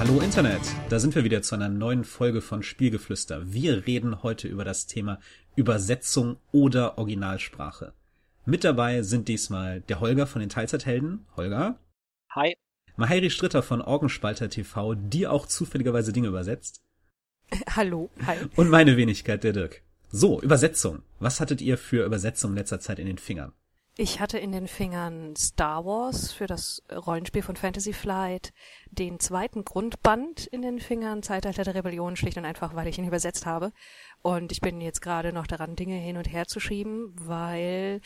Hallo Internet, da sind wir wieder zu einer neuen Folge von Spielgeflüster. Wir reden heute über das Thema Übersetzung oder Originalsprache. Mit dabei sind diesmal der Holger von den Teilzeithelden. Holger. Hi. Mahairi Stritter von Orgenspalter TV, die auch zufälligerweise Dinge übersetzt. Hallo, hi. Und meine Wenigkeit, der Dirk. So, Übersetzung. Was hattet ihr für Übersetzung in letzter Zeit in den Fingern? Ich hatte in den Fingern Star Wars für das Rollenspiel von Fantasy Flight, den zweiten Grundband in den Fingern, Zeitalter der Rebellion, schlicht und einfach, weil ich ihn übersetzt habe. Und ich bin jetzt gerade noch daran, Dinge hin und her zu schieben, weil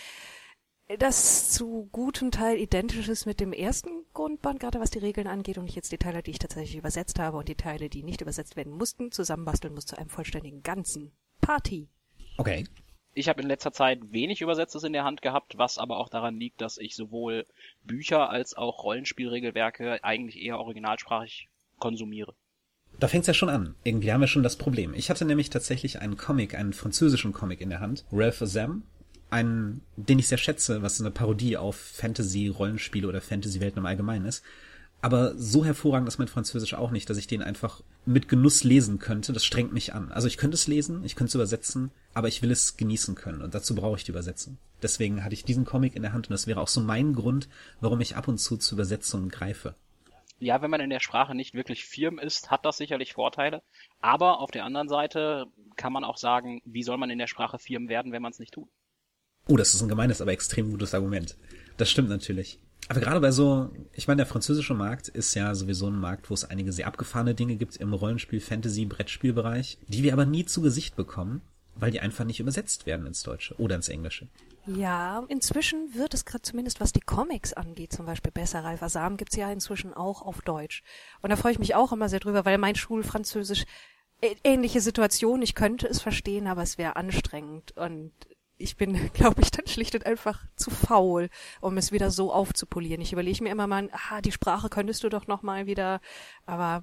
das zu gutem Teil identisch ist mit dem ersten Grundband, gerade was die Regeln angeht, und ich jetzt die Teile, die ich tatsächlich übersetzt habe und die Teile, die nicht übersetzt werden mussten, zusammenbasteln muss zu einem vollständigen Ganzen. Party. Okay. Ich habe in letzter Zeit wenig Übersetztes in der Hand gehabt, was aber auch daran liegt, dass ich sowohl Bücher als auch Rollenspielregelwerke eigentlich eher originalsprachig konsumiere. Da fängt's ja schon an. Irgendwie haben wir schon das Problem. Ich hatte nämlich tatsächlich einen Comic, einen französischen Comic in der Hand, Ralph Azam, einen, den ich sehr schätze, was eine Parodie auf Fantasy-Rollenspiele oder Fantasy-Welten im Allgemeinen ist. Aber so hervorragend ist mein Französisch auch nicht, dass ich den einfach mit Genuss lesen könnte. Das strengt mich an. Also ich könnte es lesen, ich könnte es übersetzen, aber ich will es genießen können und dazu brauche ich die Übersetzung. Deswegen hatte ich diesen Comic in der Hand und das wäre auch so mein Grund, warum ich ab und zu Übersetzungen greife. Ja, wenn man in der Sprache nicht wirklich firm ist, hat das sicherlich Vorteile. Aber auf der anderen Seite kann man auch sagen, wie soll man in der Sprache firm werden, wenn man es nicht tut? Oh, das ist ein gemeines, aber extrem gutes Argument. Das stimmt natürlich. Aber gerade bei so, ich meine, der französische Markt ist ja sowieso ein Markt, wo es einige sehr abgefahrene Dinge gibt im Rollenspiel-, Fantasy-, Brettspielbereich, die wir aber nie zu Gesicht bekommen, weil die einfach nicht übersetzt werden ins Deutsche oder ins Englische. Ja, inzwischen wird es gerade zumindest, was die Comics angeht, zum Beispiel besser. Ralph Azam gibt's ja inzwischen auch auf Deutsch. Und da freue ich mich auch immer sehr drüber, weil mein Schulfranzösisch, ähnliche Situation, ich könnte es verstehen, aber es wäre anstrengend und ich bin, glaube ich, dann schlicht und einfach zu faul, um es wieder so aufzupolieren. Ich überlege mir immer mal, die Sprache könntest du doch noch mal wieder, aber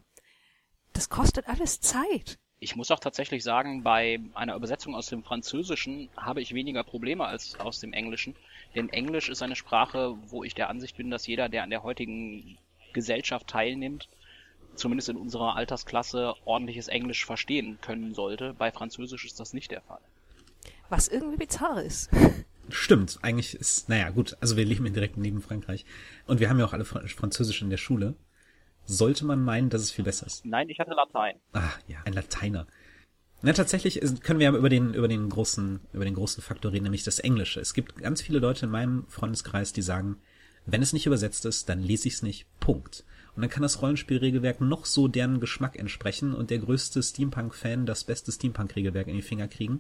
das kostet alles Zeit. Ich muss auch tatsächlich sagen, bei einer Übersetzung aus dem Französischen habe ich weniger Probleme als aus dem Englischen. Denn Englisch ist eine Sprache, wo ich der Ansicht bin, dass jeder, der an der heutigen Gesellschaft teilnimmt, zumindest in unserer Altersklasse, ordentliches Englisch verstehen können sollte. Bei Französisch ist das nicht der Fall. Was irgendwie bizarr ist. Stimmt, eigentlich ist, naja, gut, also wir leben direkt neben Frankreich und wir haben ja auch alle Französisch in der Schule. Sollte man meinen, dass es viel besser ist? Nein, ich hatte Latein. Ah, ja, ein Lateiner. Na, tatsächlich können wir ja über den großen Faktor reden, nämlich das Englische. Es gibt ganz viele Leute in meinem Freundeskreis, die sagen, wenn es nicht übersetzt ist, dann lese ich es nicht. Punkt. Und dann kann das Rollenspielregelwerk noch so deren Geschmack entsprechen und der größte Steampunk-Fan das beste Steampunk-Regelwerk in die Finger kriegen.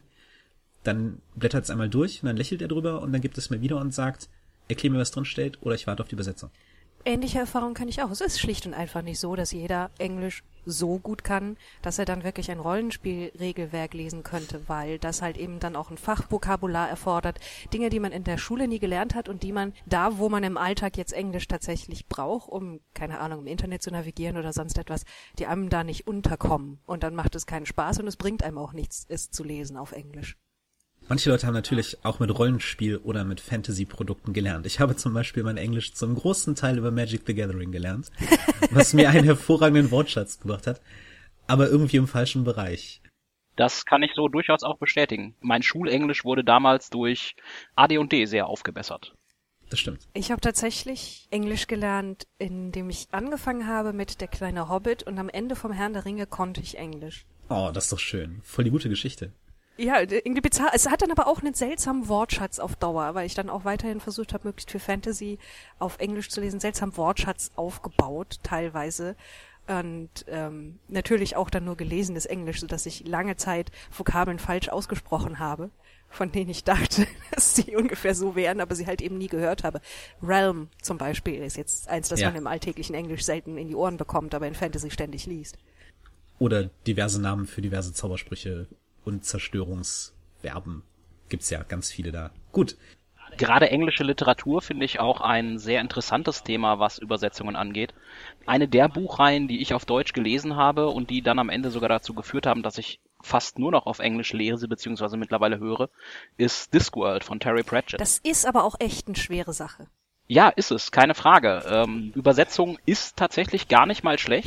Dann blättert es einmal durch und dann lächelt er drüber und dann gibt es mir wieder und sagt, erklär mir, was drin steht oder ich warte auf die Übersetzung. Ähnliche Erfahrungen kann ich auch. Es ist schlicht und einfach nicht so, dass jeder Englisch so gut kann, dass er dann wirklich ein Rollenspielregelwerk lesen könnte, weil das halt eben dann auch ein Fachvokabular erfordert. Dinge, die man in der Schule nie gelernt hat und die man da, wo man im Alltag jetzt Englisch tatsächlich braucht, um, keine Ahnung, im Internet zu navigieren oder sonst etwas, die einem da nicht unterkommen. Und dann macht es keinen Spaß und es bringt einem auch nichts, es zu lesen auf Englisch. Manche Leute haben natürlich auch mit Rollenspiel oder mit Fantasy-Produkten gelernt. Ich habe zum Beispiel mein Englisch zum großen Teil über Magic the Gathering gelernt, was mir einen hervorragenden Wortschatz gebracht hat, aber irgendwie im falschen Bereich. Das kann ich so durchaus auch bestätigen. Mein Schulenglisch wurde damals durch AD&D sehr aufgebessert. Das stimmt. Ich habe tatsächlich Englisch gelernt, indem ich angefangen habe mit Der kleine Hobbit und am Ende vom Herrn der Ringe konnte ich Englisch. Oh, das ist doch schön. Voll die gute Geschichte. Ja, irgendwie bizarr. Es hat dann aber auch einen seltsamen Wortschatz auf Dauer, weil ich dann auch weiterhin versucht habe, möglichst viel Fantasy auf Englisch zu lesen, seltsamen Wortschatz aufgebaut, teilweise. Und natürlich auch dann nur gelesenes Englisch, sodass ich lange Zeit Vokabeln falsch ausgesprochen habe, von denen ich dachte, dass sie ungefähr so wären, aber sie halt eben nie gehört habe. Realm zum Beispiel ist jetzt eins, das man im alltäglichen Englisch selten in die Ohren bekommt, aber in Fantasy ständig liest. Oder diverse Namen für diverse Zaubersprüche und Zerstörungsverben. Gibt's ja ganz viele da. Gut. Gerade englische Literatur finde ich auch ein sehr interessantes Thema, was Übersetzungen angeht. Eine der Buchreihen, die ich auf Deutsch gelesen habe und die dann am Ende sogar dazu geführt haben, dass ich fast nur noch auf Englisch lese bzw. mittlerweile höre, ist Discworld von Terry Pratchett. Das ist aber auch echt eine schwere Sache. Ja, ist es, keine Frage. Übersetzung ist tatsächlich gar nicht mal schlecht.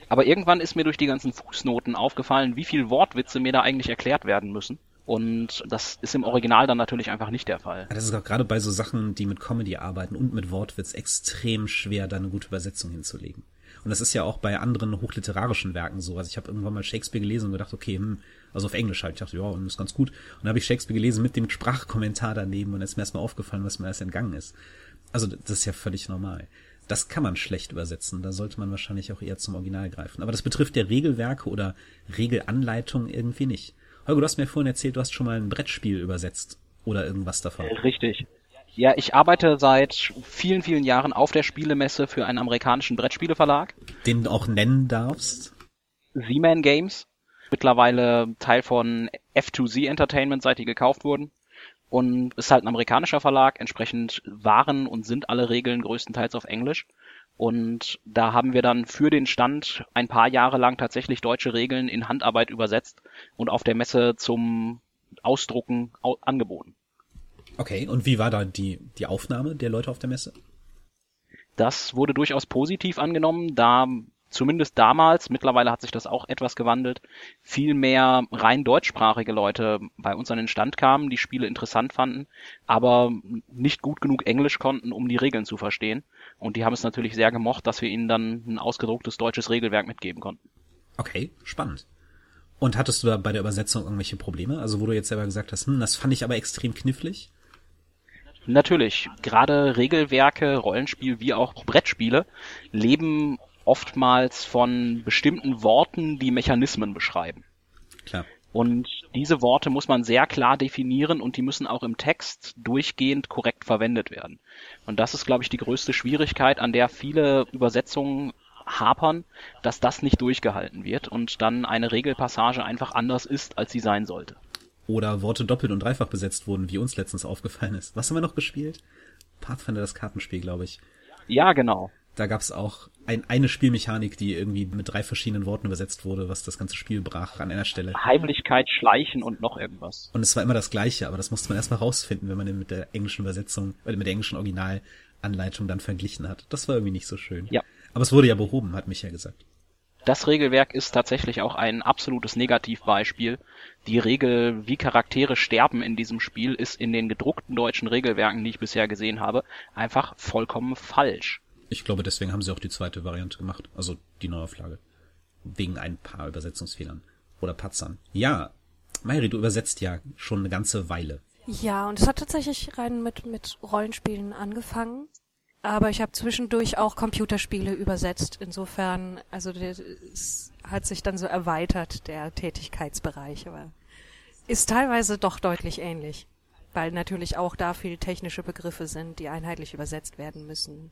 Aber irgendwann ist mir durch die ganzen Fußnoten aufgefallen, wie viel Wortwitze mir da eigentlich erklärt werden müssen. Und das ist im Original dann natürlich einfach nicht der Fall. Das ist auch gerade bei so Sachen, die mit Comedy arbeiten und mit Wortwitz extrem schwer, da eine gute Übersetzung hinzulegen. Und das ist ja auch bei anderen hochliterarischen Werken so. Also ich habe irgendwann mal Shakespeare gelesen und gedacht, okay, also auf Englisch halt. Ich dachte, ja, das ist ganz gut. Und dann habe ich Shakespeare gelesen mit dem Sprachkommentar daneben und dann ist mir erstmal aufgefallen, was mir alles entgangen ist. Also das ist ja völlig normal. Das kann man schlecht übersetzen. Da sollte man wahrscheinlich auch eher zum Original greifen. Aber das betrifft ja Regelwerke oder Regelanleitungen irgendwie nicht. Holger, du hast mir vorhin erzählt, du hast schon mal ein Brettspiel übersetzt oder irgendwas davon. Richtig. Ja, ich arbeite seit vielen, vielen Jahren auf der Spielemesse für einen amerikanischen Brettspieleverlag. Den du auch nennen darfst? Z-Man Games. Mittlerweile Teil von F2Z Entertainment, seit die gekauft wurden. Und ist halt ein amerikanischer Verlag. Entsprechend waren und sind alle Regeln größtenteils auf Englisch. Und da haben wir dann für den Stand ein paar Jahre lang tatsächlich deutsche Regeln in Handarbeit übersetzt und auf der Messe zum Ausdrucken angeboten. Okay, und wie war da die Aufnahme der Leute auf der Messe? Das wurde durchaus positiv angenommen, da zumindest damals, mittlerweile hat sich das auch etwas gewandelt, viel mehr rein deutschsprachige Leute bei uns an den Stand kamen, die Spiele interessant fanden, aber nicht gut genug Englisch konnten, um die Regeln zu verstehen. Und die haben es natürlich sehr gemocht, dass wir ihnen dann ein ausgedrucktes deutsches Regelwerk mitgeben konnten. Okay, spannend. Und hattest du da bei der Übersetzung irgendwelche Probleme? Also wo du jetzt selber gesagt hast, das fand ich aber extrem knifflig? Natürlich, gerade Regelwerke, Rollenspiel wie auch Brettspiele leben oftmals von bestimmten Worten, die Mechanismen beschreiben. Klar. Und diese Worte muss man sehr klar definieren und die müssen auch im Text durchgehend korrekt verwendet werden. Und das ist, glaube ich, die größte Schwierigkeit, an der viele Übersetzungen hapern, dass das nicht durchgehalten wird und dann eine Regelpassage einfach anders ist, als sie sein sollte. Oder Worte doppelt und dreifach besetzt wurden, wie uns letztens aufgefallen ist. Was haben wir noch gespielt? Pathfinder, das Kartenspiel, glaube ich. Ja, genau. Da gab's auch eine Spielmechanik, die irgendwie mit 3 verschiedenen Worten übersetzt wurde, was das ganze Spiel brach an einer Stelle. Heimlichkeit, Schleichen und noch irgendwas. Und es war immer das Gleiche, aber das musste man erstmal rausfinden, wenn man den mit der englischen Übersetzung, oder mit der englischen Originalanleitung dann verglichen hat. Das war irgendwie nicht so schön. Ja. Aber es wurde ja behoben, hat Micha gesagt. Das Regelwerk ist tatsächlich auch ein absolutes Negativbeispiel. Die Regel, wie Charaktere sterben in diesem Spiel, ist in den gedruckten deutschen Regelwerken, die ich bisher gesehen habe, einfach vollkommen falsch. Ich glaube, deswegen haben sie auch die zweite Variante gemacht, also die Neuauflage. Wegen ein paar Übersetzungsfehlern oder Patzern. Ja, Mayri, du übersetzt ja schon eine ganze Weile. Ja, und es hat tatsächlich rein mit Rollenspielen angefangen. Aber ich habe zwischendurch auch Computerspiele übersetzt. Insofern, also es hat sich dann so erweitert, der Tätigkeitsbereich. Aber ist teilweise doch deutlich ähnlich. Weil natürlich auch da viel technische Begriffe sind, die einheitlich übersetzt werden müssen.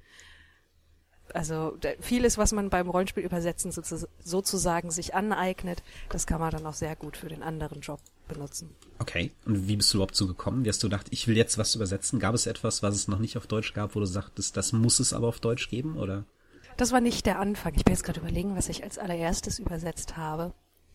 Also vieles, was man beim Rollenspiel übersetzen sozusagen sich aneignet, das kann man dann auch sehr gut für den anderen Job benutzen. Okay, und wie bist du überhaupt so gekommen? Wie hast du gedacht, ich will jetzt was übersetzen? Gab es etwas, was es noch nicht auf Deutsch gab, wo du sagtest, das muss es aber auf Deutsch geben, oder? Das war nicht der Anfang. Ich bin jetzt gerade überlegen, was ich als allererstes übersetzt habe.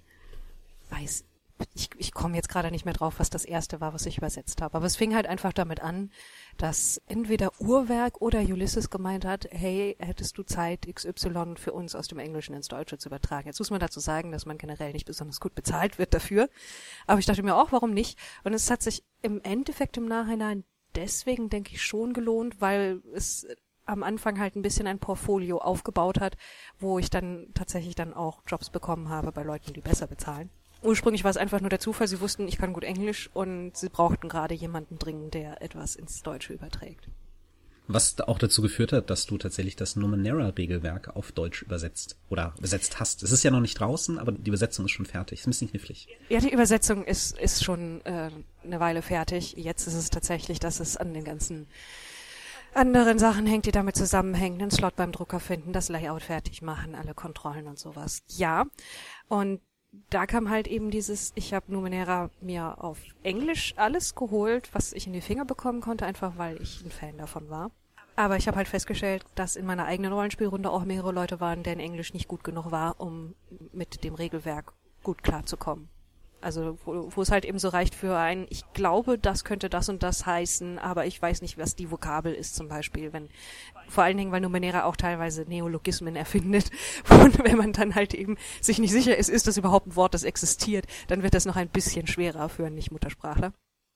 Ich komme jetzt gerade nicht mehr drauf, was das erste war, was ich übersetzt habe. Aber es fing halt einfach damit an, dass entweder Uhrwerk oder Ulysses gemeint hat, hey, hättest du Zeit, XY für uns aus dem Englischen ins Deutsche zu übertragen. Jetzt muss man dazu sagen, dass man generell nicht besonders gut bezahlt wird dafür. Aber ich dachte mir auch, warum nicht? Und es hat sich im Endeffekt im Nachhinein deswegen, denke ich, schon gelohnt, weil es am Anfang halt ein bisschen ein Portfolio aufgebaut hat, wo ich dann tatsächlich dann auch Jobs bekommen habe bei Leuten, die besser bezahlen. Ursprünglich war es einfach nur der Zufall, sie wussten, ich kann gut Englisch und sie brauchten gerade jemanden dringend, der etwas ins Deutsche überträgt. Was auch dazu geführt hat, dass du tatsächlich das Numenera-Regelwerk auf Deutsch übersetzt oder übersetzt hast. Es ist ja noch nicht draußen, aber die Übersetzung ist schon fertig. Ist ein bisschen knifflig. Ja, die Übersetzung ist schon eine Weile fertig. Jetzt ist es tatsächlich, dass es an den ganzen anderen Sachen hängt, die damit zusammenhängen. Den Slot beim Drucker finden, das Layout fertig machen, alle Kontrollen und sowas. Ja, und da kam halt eben ich habe Numenera mir auf Englisch alles geholt, was ich in die Finger bekommen konnte, einfach weil ich ein Fan davon war. Aber ich habe halt festgestellt, dass in meiner eigenen Rollenspielrunde auch mehrere Leute waren, deren Englisch nicht gut genug war, um mit dem Regelwerk gut klarzukommen. Also wo es halt eben so reicht für ich glaube, das könnte das und das heißen, aber ich weiß nicht, was die Vokabel ist zum Beispiel. Vor allen Dingen, weil Numenera auch teilweise Neologismen erfindet. Und wenn man dann halt eben sich nicht sicher ist das überhaupt ein Wort, das existiert, dann wird das noch ein bisschen schwerer für einen Nicht-Muttersprachler.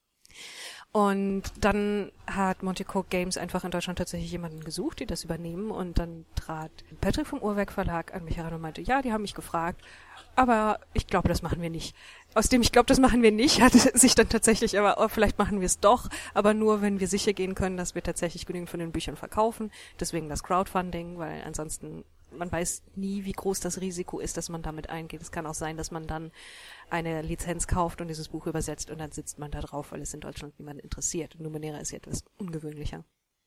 Und dann hat Monte Cook Games einfach in Deutschland tatsächlich jemanden gesucht, die das übernehmen. Und dann trat Patrick vom Uhrwerk Verlag an mich heran und meinte, ja, die haben mich gefragt, aber ich glaube, das machen wir nicht. Aus dem ich glaube, das machen wir nicht, hat sich dann tatsächlich, aber vielleicht machen wir es doch, aber nur, wenn wir sicher gehen können, dass wir tatsächlich genügend von den Büchern verkaufen. Deswegen das Crowdfunding, weil ansonsten man weiß nie, wie groß das Risiko ist, dass man damit eingeht. Es kann auch sein, dass man dann eine Lizenz kauft und dieses Buch übersetzt und dann sitzt man da drauf, weil es in Deutschland niemanden interessiert. Numenera ist ja etwas ungewöhnlicher.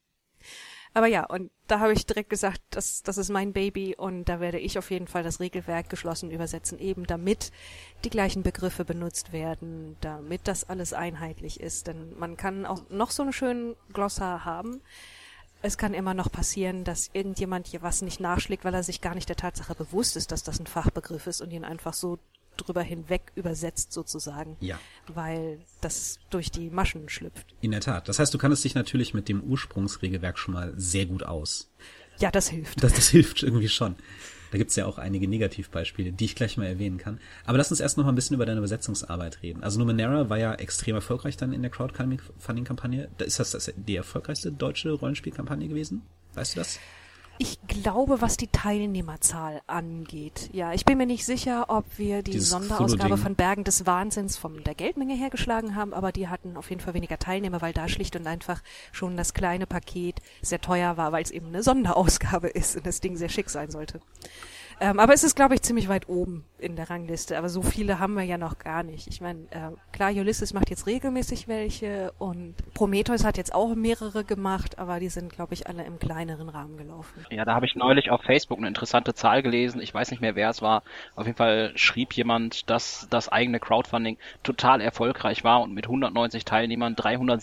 Aber ja, und da habe ich direkt gesagt, das ist mein Baby und da werde ich auf jeden Fall das Regelwerk geschlossen übersetzen, eben damit die gleichen Begriffe benutzt werden, damit das alles einheitlich ist. Denn man kann auch noch so einen schönen Glossar haben. Es kann immer noch passieren, dass irgendjemand hier was nicht nachschlägt, weil er sich gar nicht der Tatsache bewusst ist, dass das ein Fachbegriff ist und ihn einfach so drüber hinweg übersetzt sozusagen, ja, weil das durch die Maschen schlüpft. In der Tat. Das heißt, du kannst dich natürlich mit dem Ursprungsregelwerk schon mal sehr gut aus. Ja, das hilft. Das hilft irgendwie schon. Da gibt's ja auch einige Negativbeispiele, die ich gleich mal erwähnen kann. Aber lass uns erst noch mal ein bisschen über deine Übersetzungsarbeit reden. Also Numenera war ja extrem erfolgreich dann in der Crowdfunding-Kampagne. Ist das die erfolgreichste deutsche Rollenspielkampagne gewesen? Weißt du das? Ich glaube, was die Teilnehmerzahl angeht. Ja, ich bin mir nicht sicher, ob wir die Sonderausgabe von Bergen des Wahnsinns von der Geldmenge her geschlagen haben, aber die hatten auf jeden Fall weniger Teilnehmer, weil da schlicht und einfach schon das kleine Paket sehr teuer war, weil es eben eine Sonderausgabe ist und das Ding sehr schick sein sollte. Aber es ist, glaube ich, ziemlich weit oben in der Rangliste. Aber so viele haben wir ja noch gar nicht. Ich meine, klar, Ulysses macht jetzt regelmäßig welche und Prometheus hat jetzt auch mehrere gemacht, aber die sind, glaube ich, alle im kleineren Rahmen gelaufen. Ja, da habe ich neulich auf Facebook eine interessante Zahl gelesen. Ich weiß nicht mehr, wer es war. Auf jeden Fall schrieb jemand, dass das eigene Crowdfunding total erfolgreich war und mit 190 Teilnehmern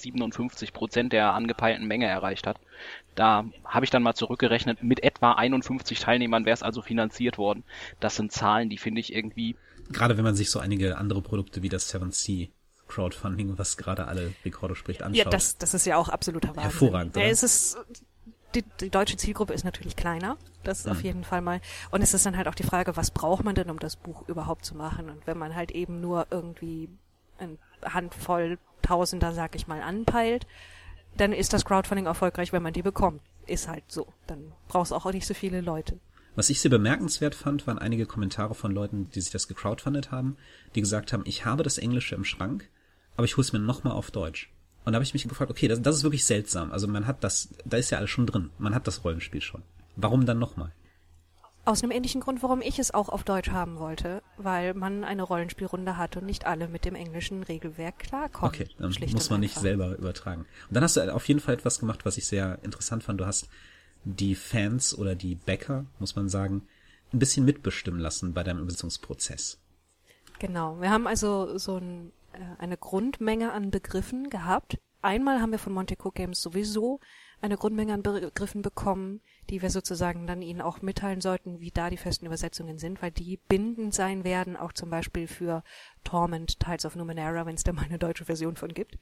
357% der angepeilten Menge erreicht hat. Da habe ich dann mal zurückgerechnet, mit etwa 51 Teilnehmern wäre es also finanziert worden. Das sind Zahlen, die finde ich irgendwie... Gerade wenn man sich so einige andere Produkte wie das 7th Crowdfunding, was gerade alle Rekorde spricht, anschaut. Ja, das ist ja auch absoluter Wahnsinn. Hervorragend, oder? Ja, es ist, die deutsche Zielgruppe ist natürlich kleiner, das ist auf jeden Fall mal. Und es ist dann halt auch die Frage, was braucht man denn, um das Buch überhaupt zu machen? Und wenn man halt eben nur irgendwie eine Handvoll Tausender, sag ich mal, anpeilt, dann ist das Crowdfunding erfolgreich, wenn man die bekommt. Ist halt so. Dann brauchst du auch nicht so viele Leute. Was ich sehr bemerkenswert fand, waren einige Kommentare von Leuten, die sich das gecrowdfundet haben, die gesagt haben, ich habe das Englische im Schrank, aber ich hole es mir nochmal auf Deutsch. Und da habe ich mich gefragt, okay, das ist wirklich seltsam. Also man hat das, da ist ja alles schon drin. Man hat das Rollenspiel schon. Warum dann nochmal? Aus einem ähnlichen Grund, warum ich es auch auf Deutsch haben wollte, weil man eine Rollenspielrunde hat und nicht alle mit dem englischen Regelwerk klarkommen. Okay, dann muss man nicht selber übertragen. Und dann hast du auf jeden Fall etwas gemacht, was ich sehr interessant fand. Du hast die Fans oder die Backer, muss man sagen, ein bisschen mitbestimmen lassen bei deinem Übersetzungsprozess. Genau, wir haben also so eine Grundmenge an Begriffen gehabt. Einmal haben wir von Monte Cook Games sowieso eine Grundmenge an Begriffen bekommen, die wir sozusagen dann ihnen auch mitteilen sollten, wie da die festen Übersetzungen sind, weil die bindend sein werden, auch zum Beispiel für Torment, Tides of Numenera, wenn es da mal eine deutsche Version von gibt.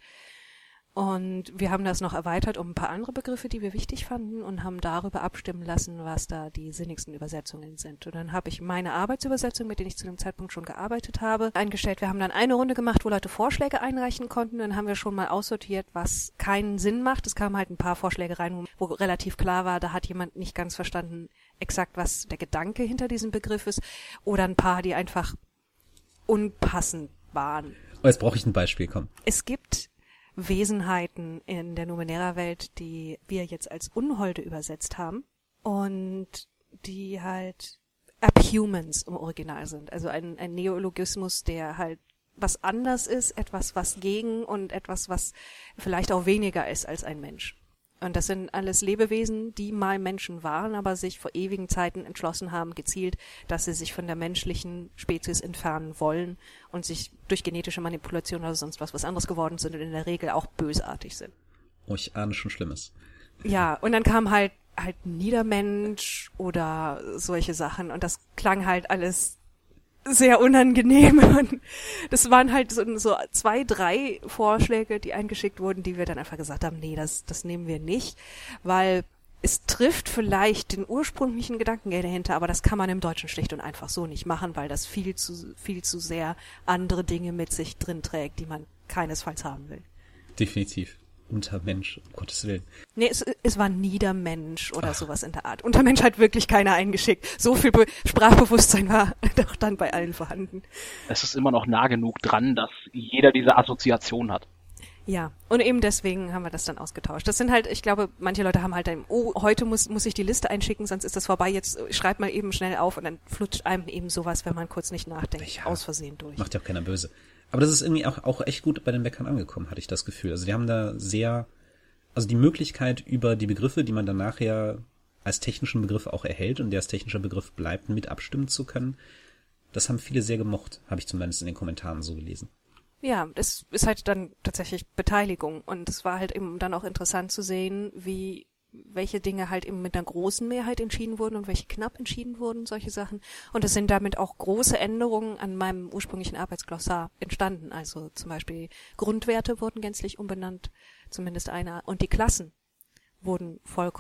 Und wir haben das noch erweitert um ein paar andere Begriffe, die wir wichtig fanden und haben darüber abstimmen lassen, was da die sinnigsten Übersetzungen sind. Und dann habe ich meine Arbeitsübersetzung, mit denen ich zu dem Zeitpunkt schon gearbeitet habe, eingestellt. Wir haben dann eine Runde gemacht, wo Leute Vorschläge einreichen konnten. Dann haben wir schon mal aussortiert, was keinen Sinn macht. Es kamen halt ein paar Vorschläge rein, wo relativ klar war, da hat jemand nicht ganz verstanden exakt, was der Gedanke hinter diesem Begriff ist. Oder ein paar, die einfach unpassend waren. Oh, jetzt brauche ich ein Beispiel, komm. Es gibt Wesenheiten in der Numenera-Welt, die wir jetzt als Unholde übersetzt haben und die halt Abhumans im Original sind. Also ein Neologismus, der halt was anders ist, etwas, was gegen und etwas, was vielleicht auch weniger ist als ein Mensch. Und das sind alles Lebewesen, die mal Menschen waren, aber sich vor ewigen Zeiten entschlossen haben, gezielt, dass sie sich von der menschlichen Spezies entfernen wollen und sich durch genetische Manipulation oder sonst was anderes geworden sind und in der Regel auch bösartig sind. Oh, ich ahne schon Schlimmes. Ja, und dann kam halt Niedermensch oder solche Sachen und das klang halt alles sehr unangenehm. Und das waren halt so 2, 3 Vorschläge, die eingeschickt wurden, die wir dann einfach gesagt haben, nee, das nehmen wir nicht, weil es trifft vielleicht den ursprünglichen Gedankengänge dahinter, aber das kann man im Deutschen schlicht und einfach so nicht machen, weil das viel zu sehr andere Dinge mit sich drin trägt, die man keinesfalls haben will. Definitiv. Untermensch, um Gottes Willen. Nee, es war Niedermensch oder sowas in der Art. Untermensch hat wirklich keiner eingeschickt. So viel Sprachbewusstsein war doch dann bei allen vorhanden. Es ist immer noch nah genug dran, dass jeder diese Assoziation hat. Ja, und eben deswegen haben wir das dann ausgetauscht. Das sind halt, ich glaube, manche Leute haben halt dann, heute muss ich die Liste einschicken, sonst ist das vorbei, jetzt schreib mal eben schnell auf und dann flutscht einem eben sowas, wenn man kurz nicht nachdenkt, ja, aus Versehen durch. Macht ja auch keiner böse. Aber das ist irgendwie auch echt gut bei den Bäckern angekommen, hatte ich das Gefühl. Also die haben da also die Möglichkeit über die Begriffe, die man dann nachher als technischen Begriff auch erhält und der als technischer Begriff bleibt, mit abstimmen zu können, das haben viele sehr gemocht, habe ich zumindest in den Kommentaren so gelesen. Ja, es ist halt dann tatsächlich Beteiligung und es war halt eben dann auch interessant zu sehen, welche Dinge halt eben mit einer großen Mehrheit entschieden wurden und welche knapp entschieden wurden, solche Sachen. Und es sind damit auch große Änderungen an meinem ursprünglichen Arbeitsglossar entstanden. Also zum Beispiel Grundwerte wurden gänzlich umbenannt, zumindest einer. Und die Klassen wurden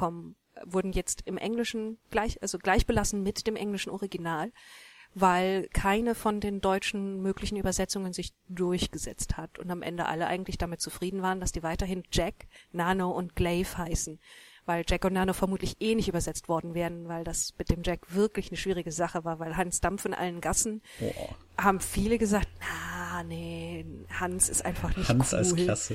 jetzt im Englischen gleich belassen mit dem englischen Original, weil keine von den deutschen möglichen Übersetzungen sich durchgesetzt hat und am Ende alle eigentlich damit zufrieden waren, dass die weiterhin Jack, Nano und Glaive heißen. Weil Jack und Nano vermutlich nicht übersetzt worden wären, weil das mit dem Jack wirklich eine schwierige Sache war, weil Hans Dampf in allen Gassen haben viele gesagt, nee, Hans ist einfach nicht Hans cool. als Klasse.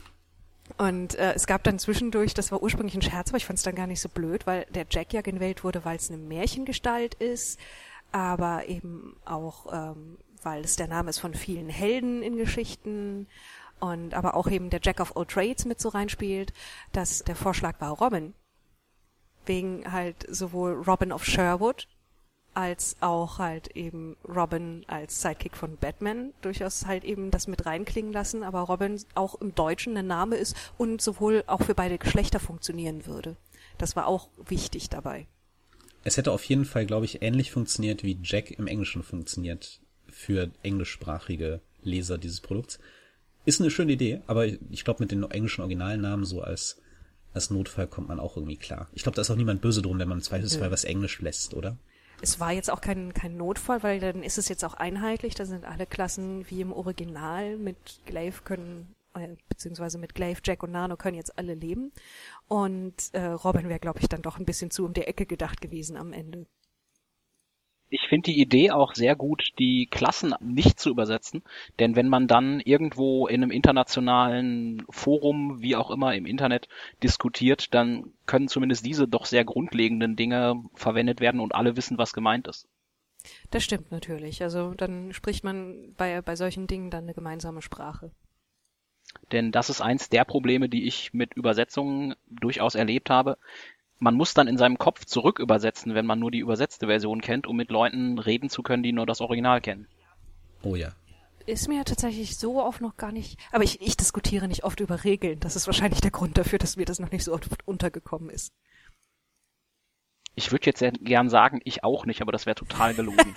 Und es gab dann zwischendurch, das war ursprünglich ein Scherz, aber ich fand es dann gar nicht so blöd, weil der Jack ja gewählt wurde, weil es eine Märchengestalt ist, aber eben auch, weil es der Name ist von vielen Helden in Geschichten und aber auch eben der Jack of all Trades mit so reinspielt, dass der Vorschlag war Robin. Wegen halt sowohl Robin of Sherwood als auch halt eben Robin als Sidekick von Batman durchaus halt eben das mit reinklingen lassen, aber Robin auch im Deutschen ein Name ist und sowohl auch für beide Geschlechter funktionieren würde. Das war auch wichtig dabei. Es hätte auf jeden Fall, glaube ich, ähnlich funktioniert, wie Jack im Englischen funktioniert für englischsprachige Leser dieses Produkts. Ist eine schöne Idee, aber ich glaube, mit den englischen Originalnamen so als Notfall kommt man auch irgendwie klar. Ich glaube, da ist auch niemand böse drum, wenn man im Zweifelsfall was Englisch lässt, oder? Es war jetzt auch kein Notfall, weil dann ist es jetzt auch einheitlich. Da sind alle Klassen wie im Original mit Glaive beziehungsweise mit Glaive, Jack und Nano können jetzt alle leben. Und Robin wäre, glaube ich, dann doch ein bisschen zu um die Ecke gedacht gewesen am Ende. Ich finde die Idee auch sehr gut, die Klassen nicht zu übersetzen, denn wenn man dann irgendwo in einem internationalen Forum, wie auch immer im Internet diskutiert, dann können zumindest diese doch sehr grundlegenden Dinge verwendet werden und alle wissen, was gemeint ist. Das stimmt natürlich. Also dann spricht man bei solchen Dingen dann eine gemeinsame Sprache. Denn das ist eins der Probleme, die ich mit Übersetzungen durchaus erlebt habe. Man muss dann in seinem Kopf zurück übersetzen, wenn man nur die übersetzte Version kennt, um mit Leuten reden zu können, die nur das Original kennen. Oh ja. Ist mir tatsächlich so oft noch gar nicht, aber ich diskutiere nicht oft über Regeln. Das ist wahrscheinlich der Grund dafür, dass mir das noch nicht so oft untergekommen ist. Ich würde jetzt sehr gern sagen, ich auch nicht, aber das wäre total gelogen.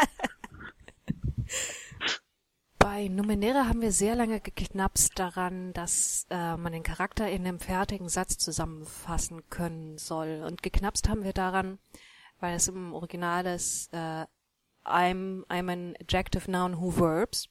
Bei Numenera haben wir sehr lange geknapst daran, dass man den Charakter in einem fertigen Satz zusammenfassen können soll. Und geknapst haben wir daran, weil es im Original ist, I'm an adjective noun who verbs.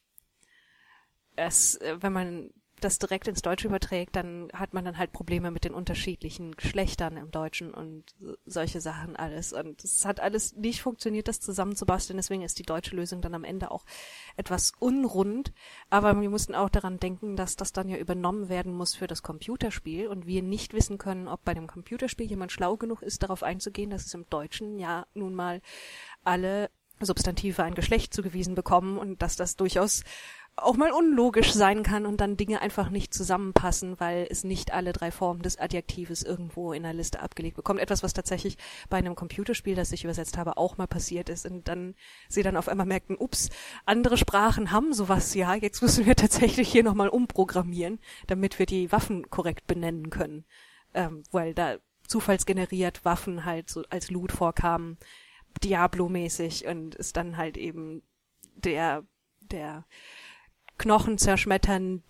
Wenn man das direkt ins Deutsche überträgt, dann hat man dann halt Probleme mit den unterschiedlichen Geschlechtern im Deutschen und solche Sachen alles. Und es hat alles nicht funktioniert, das zusammenzubasteln. Deswegen ist die deutsche Lösung dann am Ende auch etwas unrund. Aber wir mussten auch daran denken, dass das dann ja übernommen werden muss für das Computerspiel und wir nicht wissen können, ob bei dem Computerspiel jemand schlau genug ist, darauf einzugehen, dass es im Deutschen ja nun mal alle Substantive ein Geschlecht zugewiesen bekommen und dass das durchaus auch mal unlogisch sein kann und dann Dinge einfach nicht zusammenpassen, weil es nicht alle 3 Formen des Adjektives irgendwo in der Liste abgelegt bekommt. Etwas, was tatsächlich bei einem Computerspiel, das ich übersetzt habe, auch mal passiert ist und dann sie dann auf einmal merkten, ups, andere Sprachen haben sowas, ja, jetzt müssen wir tatsächlich hier nochmal umprogrammieren, damit wir die Waffen korrekt benennen können, weil da zufallsgeneriert Waffen halt so als Loot vorkamen, Diablo-mäßig und es dann halt eben der Knochen zerschmettern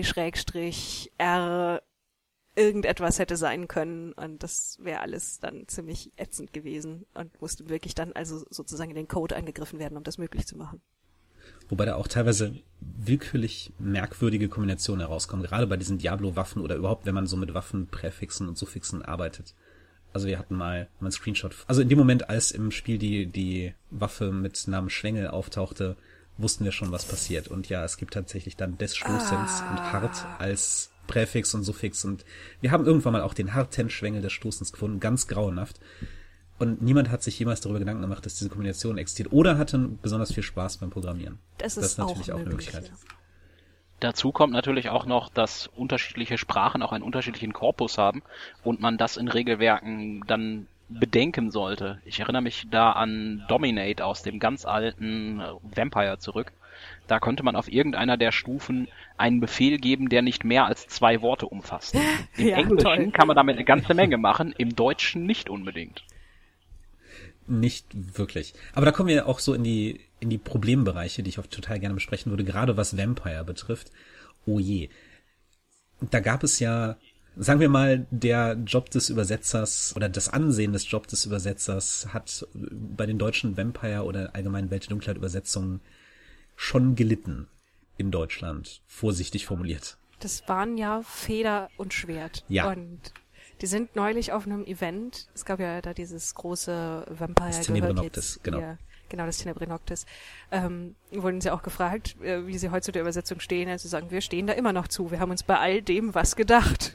D-R irgendetwas hätte sein können und das wäre alles dann ziemlich ätzend gewesen und musste wirklich dann also sozusagen in den Code eingegriffen werden, um das möglich zu machen. Wobei da auch teilweise willkürlich merkwürdige Kombinationen herauskommen, gerade bei diesen Diablo-Waffen oder überhaupt, wenn man so mit Waffenpräfixen und Suffixen arbeitet. Also wir hatten mal einen Screenshot. Also in dem Moment, als im Spiel die Waffe mit Namen Schwengel auftauchte, wussten wir schon, was passiert. Und ja, es gibt tatsächlich dann des Stoßens und hart als Präfix und Suffix. Und wir haben irgendwann mal auch den harten Schwengel des Stoßens gefunden, ganz grauenhaft. Und niemand hat sich jemals darüber Gedanken gemacht, dass diese Kombination existiert. Oder hatte besonders viel Spaß beim Programmieren. Das ist natürlich auch eine Möglichkeit. Ja. Dazu kommt natürlich auch noch, dass unterschiedliche Sprachen auch einen unterschiedlichen Korpus haben und man das in Regelwerken dann bedenken sollte. Ich erinnere mich da an Dominate aus dem ganz alten Vampire zurück. Da konnte man auf irgendeiner der Stufen einen Befehl geben, der nicht mehr als 2 Worte umfasst. Im Englischen kann man damit eine ganze Menge machen, im Deutschen nicht unbedingt. Nicht wirklich. Aber da kommen wir auch so in die Problembereiche, die ich auch total gerne besprechen würde, gerade was Vampire betrifft. Oh je. Da gab es ja, sagen wir mal, der Job des Übersetzers oder das Ansehen des Jobs des Übersetzers hat bei den deutschen Vampire oder allgemeinen Welt der Dunkelheit Übersetzungen schon gelitten in Deutschland, vorsichtig formuliert. Das waren ja Feder und Schwert. Ja. Und die sind neulich auf einem Event, es gab ja da dieses große Vampire das Tenebrae Noctis, genau. Ja, genau, das Tenebrae Noctis. Wurden sie auch gefragt, wie sie heute zu der Übersetzung stehen. Also sie sagen, wir stehen da immer noch zu. Wir haben uns bei all dem was gedacht.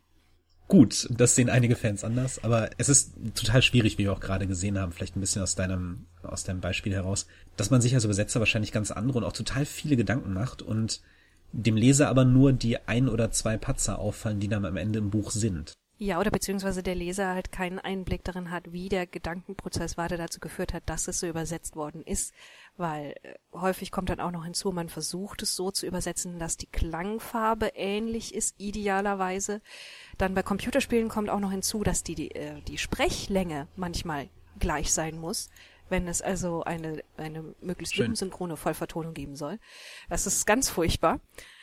Gut, das sehen einige Fans anders, aber es ist total schwierig, wie wir auch gerade gesehen haben, vielleicht ein bisschen aus deinem Beispiel heraus, dass man sich als Übersetzer wahrscheinlich ganz andere und auch total viele Gedanken macht und dem Leser aber nur die 1 oder 2 Patzer auffallen, die dann am Ende im Buch sind. Ja, oder beziehungsweise der Leser halt keinen Einblick darin hat, wie der Gedankenprozess war, der dazu geführt hat, dass es so übersetzt worden ist. Weil häufig kommt dann auch noch hinzu, man versucht es so zu übersetzen, dass die Klangfarbe ähnlich ist, idealerweise. Dann bei Computerspielen kommt auch noch hinzu, dass die Sprechlänge manchmal gleich sein muss, wenn es also eine möglichst lippensynchrone Vollvertonung geben soll. Das ist ganz furchtbar.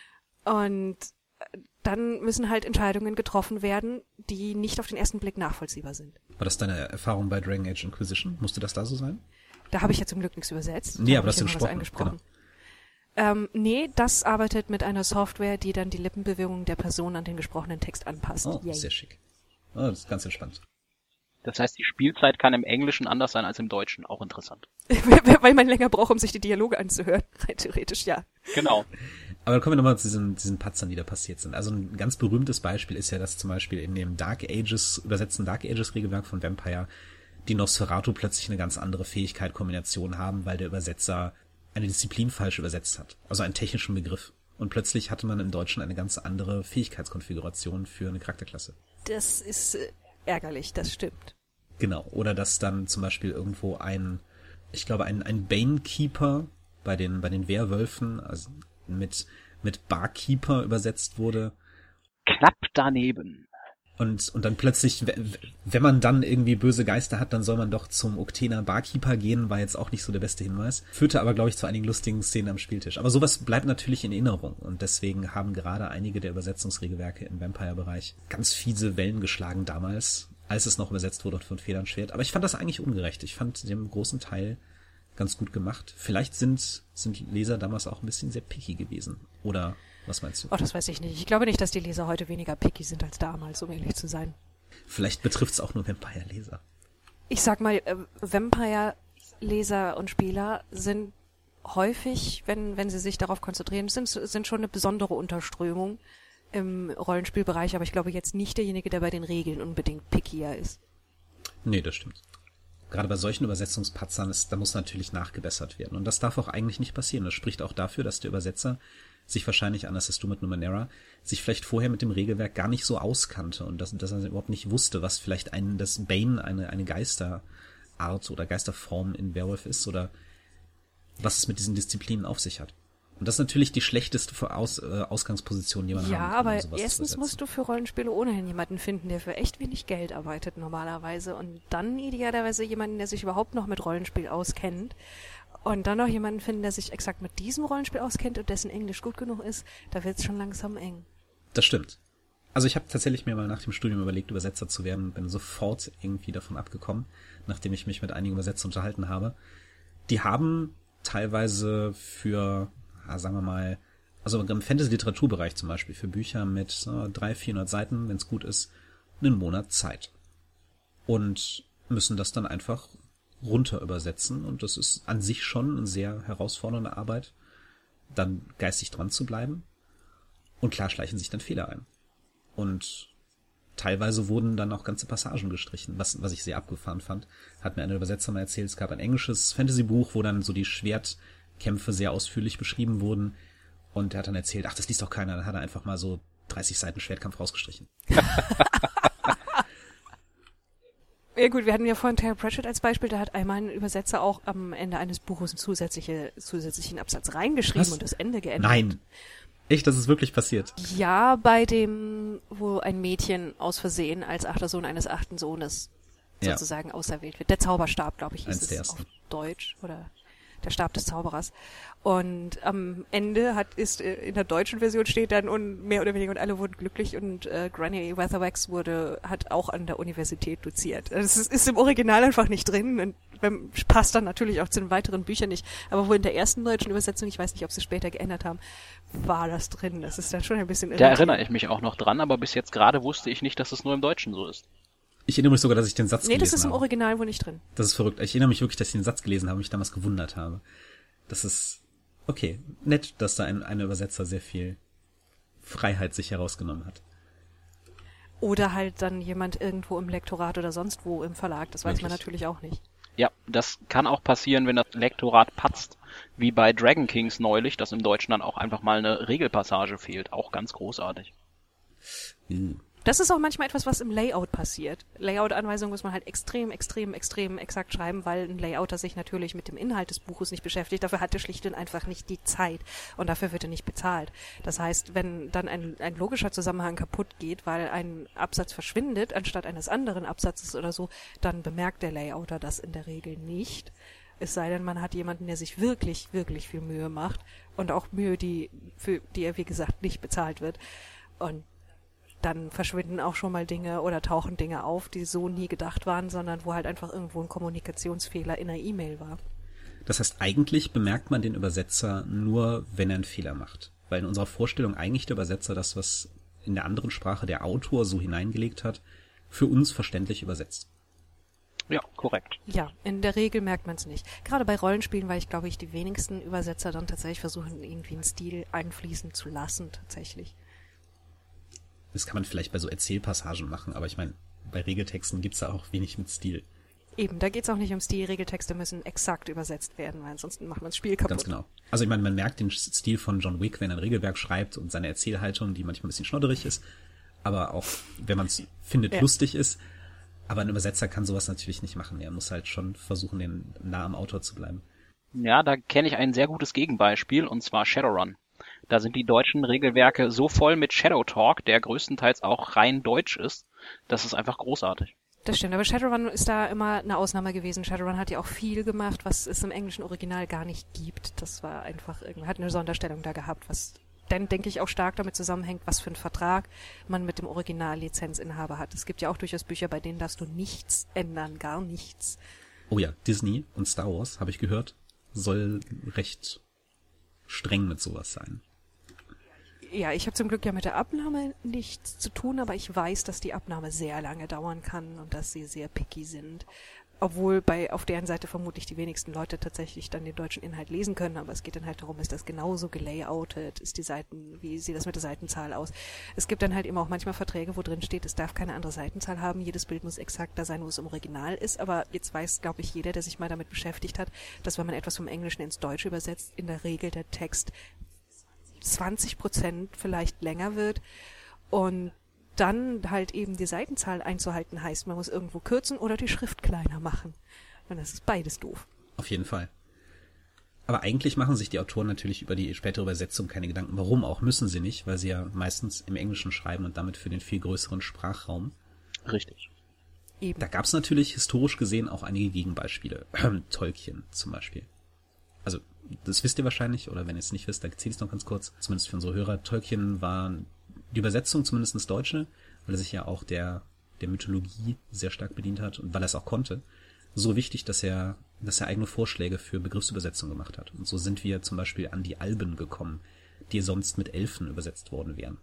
Und dann müssen halt Entscheidungen getroffen werden, die nicht auf den ersten Blick nachvollziehbar sind. War das deine Erfahrung bei Dragon Age Inquisition? Musste das da so sein? Da habe ich ja zum Glück nichts übersetzt. Nee, aber das ist gesprochen. Genau. Nee, das arbeitet mit einer Software, die dann die Lippenbewegungen der Person an den gesprochenen Text anpasst. Oh, Yay. Sehr schick. Oh, das ist ganz entspannt. Das heißt, die Spielzeit kann im Englischen anders sein als im Deutschen. Auch interessant. Weil man länger braucht, um sich die Dialoge anzuhören. Rein theoretisch, ja. Genau. Aber dann kommen wir nochmal zu diesen Patzern, die da passiert sind. Also ein ganz berühmtes Beispiel ist ja, dass zum Beispiel in dem übersetzten Dark Ages Regelwerk von Vampire die Nosferatu plötzlich eine ganz andere Fähigkeit-Kombination haben, weil der Übersetzer eine Disziplin falsch übersetzt hat. Also einen technischen Begriff. Und plötzlich hatte man im Deutschen eine ganz andere Fähigkeitskonfiguration für eine Charakterklasse. Das ist ärgerlich, das stimmt. Genau. Oder dass dann zum Beispiel irgendwo ein Banekeeper bei den Werwölfen, also mit Barkeeper übersetzt wurde. Knapp daneben. Und dann plötzlich, wenn man dann irgendwie böse Geister hat, dann soll man doch zum Oktener Barkeeper gehen, war jetzt auch nicht so der beste Hinweis. Führte aber, glaube ich, zu einigen lustigen Szenen am Spieltisch. Aber sowas bleibt natürlich in Erinnerung. Und deswegen haben gerade einige der Übersetzungsregelwerke im Vampire-Bereich ganz fiese Wellen geschlagen damals, als es noch übersetzt wurde von Feder und Schwert. Aber ich fand das eigentlich ungerecht. Ich fand den großen Teil ganz gut gemacht. Vielleicht sind Leser damals auch ein bisschen sehr picky gewesen. Oder was meinst du? Oh, das weiß ich nicht. Ich glaube nicht, dass die Leser heute weniger picky sind als damals, um ehrlich zu sein. Vielleicht betrifft es auch nur Vampire-Leser. Ich sag mal, Vampire-Leser und Spieler sind häufig, wenn sie sich darauf konzentrieren, sind schon eine besondere Unterströmung im Rollenspielbereich, aber ich glaube jetzt nicht derjenige, der bei den Regeln unbedingt pickier ist. Nee, das stimmt. Gerade bei solchen Übersetzungspatzern da muss natürlich nachgebessert werden. Und das darf auch eigentlich nicht passieren. Das spricht auch dafür, dass der Übersetzer sich wahrscheinlich, anders als du mit Numenera, sich vielleicht vorher mit dem Regelwerk gar nicht so auskannte und dass er überhaupt nicht wusste, was vielleicht das Bane eine Geisterart oder Geisterform in Werwolf ist oder was es mit diesen Disziplinen auf sich hat. Und das ist natürlich die schlechteste Ausgangsposition, die man haben kann. Ja, aber erstens musst du für Rollenspiele ohnehin jemanden finden, der für echt wenig Geld arbeitet normalerweise und dann idealerweise jemanden, der sich überhaupt noch mit Rollenspiel auskennt. Und dann noch jemanden finden, der sich exakt mit diesem Rollenspiel auskennt und dessen Englisch gut genug ist, da wird's schon langsam eng. Das stimmt. Also ich habe tatsächlich mir mal nach dem Studium überlegt, Übersetzer zu werden und bin sofort irgendwie davon abgekommen, nachdem ich mich mit einigen Übersetzern unterhalten habe. Die haben teilweise für, sagen wir mal, also im Fantasy-Literaturbereich zum Beispiel, für Bücher mit 300-400 Seiten, wenn es gut ist, einen Monat Zeit. Und müssen das dann einfach runter übersetzen. Und das ist an sich schon eine sehr herausfordernde Arbeit, dann geistig dran zu bleiben. Und klar schleichen sich dann Fehler ein. Und teilweise wurden dann auch ganze Passagen gestrichen, was ich sehr abgefahren fand. Hat mir ein Übersetzer mal erzählt, es gab ein englisches Fantasy-Buch, wo dann so die Schwertkämpfe sehr ausführlich beschrieben wurden. Und er hat dann erzählt, ach, das liest doch keiner. Dann hat er einfach mal so 30 Seiten Schwertkampf rausgestrichen. Ja gut, wir hatten ja vorhin Terry Pratchett als Beispiel, da hat einmal ein Übersetzer auch am Ende eines Buches einen zusätzlichen Absatz reingeschrieben Was? und das Ende geändert. Nein. Echt, das ist wirklich passiert. Ja, bei dem, wo ein Mädchen aus Versehen als achter Sohn eines achten Sohnes sozusagen auserwählt wird. Der Zauberstab, glaube ich, hieß es auf Deutsch, oder der Stab des Zauberers. Und am Ende ist in der deutschen Version steht dann und mehr oder weniger und alle wurden glücklich und Granny Weatherwax hat auch an der Universität doziert. Das ist im Original einfach nicht drin und passt dann natürlich auch zu den weiteren Büchern nicht. Aber wohl in der ersten deutschen Übersetzung, ich weiß nicht, ob sie später geändert haben, war das drin. Das ist dann schon ein bisschen Da erinnere ich mich auch noch dran, aber bis jetzt gerade wusste ich nicht, dass es nur im Deutschen so ist. Ich erinnere mich sogar, dass ich den Satz gelesen habe. Nee, das ist im Original wohl nicht drin. Das ist verrückt. Ich erinnere mich wirklich, dass ich den Satz gelesen habe und mich damals gewundert habe. Das ist, okay, nett, dass da ein Übersetzer sehr viel Freiheit sich herausgenommen hat. Oder halt dann jemand irgendwo im Lektorat oder sonst wo im Verlag, das weiß man natürlich auch nicht. Ja, das kann auch passieren, wenn das Lektorat patzt, wie bei Dragon Kings neulich, dass im Deutschen dann auch einfach mal eine Regelpassage fehlt. Auch ganz großartig. Das ist auch manchmal etwas, was im Layout passiert. Layout-Anweisungen muss man halt extrem exakt schreiben, weil ein Layouter sich natürlich mit dem Inhalt des Buches nicht beschäftigt. Dafür hat er schlicht und einfach nicht die Zeit und dafür wird er nicht bezahlt. Das heißt, wenn dann ein logischer Zusammenhang kaputt geht, weil ein Absatz verschwindet anstatt eines anderen Absatzes oder so, dann bemerkt der Layouter das in der Regel nicht. Es sei denn, man hat jemanden, der sich wirklich viel Mühe macht und auch Mühe, für die er, wie gesagt, nicht bezahlt wird. Und dann verschwinden auch schon mal Dinge oder tauchen Dinge auf, die so nie gedacht waren, sondern wo halt einfach irgendwo ein Kommunikationsfehler in der E-Mail war. Das heißt, eigentlich bemerkt man den Übersetzer nur, wenn er einen Fehler macht. Weil in unserer Vorstellung eigentlich der Übersetzer das, was in der anderen Sprache der Autor so hineingelegt hat, für uns verständlich übersetzt. Ja, korrekt. Ja, in der Regel merkt man es nicht. Gerade bei Rollenspielen, weil ich glaube, die wenigsten Übersetzer dann tatsächlich versuchen, irgendwie einen Stil einfließen zu lassen, tatsächlich. Das kann man vielleicht bei so Erzählpassagen machen, aber ich meine, bei Regeltexten gibt's da auch wenig mit Stil. Eben, da geht's auch nicht um Stil. Regeltexte müssen exakt übersetzt werden, weil ansonsten machen wir das Spiel kaputt. Ganz genau. Also ich meine, man merkt den Stil von John Wick, wenn er ein Regelwerk schreibt und seine Erzählhaltung, die manchmal ein bisschen schnodderig ist, aber auch, wenn man es findet, lustig ist. Aber ein Übersetzer kann sowas natürlich nicht machen. Er muss halt schon versuchen, nah am Autor zu bleiben. Ja, da kenne ich ein sehr gutes Gegenbeispiel, und zwar Shadowrun. Da sind die deutschen Regelwerke so voll mit Shadow Talk, der größtenteils auch rein deutsch ist. Das ist einfach großartig. Das stimmt, aber Shadowrun ist da immer eine Ausnahme gewesen. Shadowrun hat ja auch viel gemacht, was es im englischen Original gar nicht gibt. Das war einfach, hat eine Sonderstellung da gehabt, was dann, denke ich, auch stark damit zusammenhängt, was für einen Vertrag man mit dem Original-Lizenzinhaber hat. Es gibt ja auch durchaus Bücher, bei denen darfst du nichts ändern, gar nichts. Oh ja, Disney und Star Wars, habe ich gehört, soll recht streng mit sowas sein. Ja, ich habe zum Glück ja mit der Abnahme nichts zu tun, aber ich weiß, dass die Abnahme sehr lange dauern kann und dass sie sehr picky sind. Obwohl auf deren Seite vermutlich die wenigsten Leute tatsächlich dann den deutschen Inhalt lesen können, aber es geht dann halt darum, ist das genauso gelayoutet, ist die Seiten, wie sieht das mit der Seitenzahl aus? Es gibt dann halt eben auch manchmal Verträge, wo drin steht, es darf keine andere Seitenzahl haben, jedes Bild muss exakt da sein, wo es im Original ist, aber jetzt weiß, glaube ich, jeder, der sich mal damit beschäftigt hat, dass wenn man etwas vom Englischen ins Deutsche übersetzt, in der Regel der Text 20% vielleicht länger wird und dann halt eben die Seitenzahl einzuhalten heißt, man muss irgendwo kürzen oder die Schrift kleiner machen. Und das ist beides doof. Auf jeden Fall. Aber eigentlich machen sich die Autoren natürlich über die spätere Übersetzung keine Gedanken. Warum auch, müssen sie nicht, weil sie ja meistens im Englischen schreiben und damit für den viel größeren Sprachraum. Richtig. Eben. Da gab es natürlich historisch gesehen auch einige Gegenbeispiele. Tolkien zum Beispiel. also das wisst ihr wahrscheinlich, oder wenn ihr es nicht wisst, dann erzähle ich es noch ganz kurz, zumindest für unsere Hörer. Tolkien war die Übersetzung, zumindest ins Deutsche, weil er sich ja auch der Mythologie sehr stark bedient hat und weil er es auch konnte, so wichtig, dass er eigene Vorschläge für Begriffsübersetzung gemacht hat. Und so sind wir zum Beispiel an die Alben gekommen, die sonst mit Elfen übersetzt worden wären.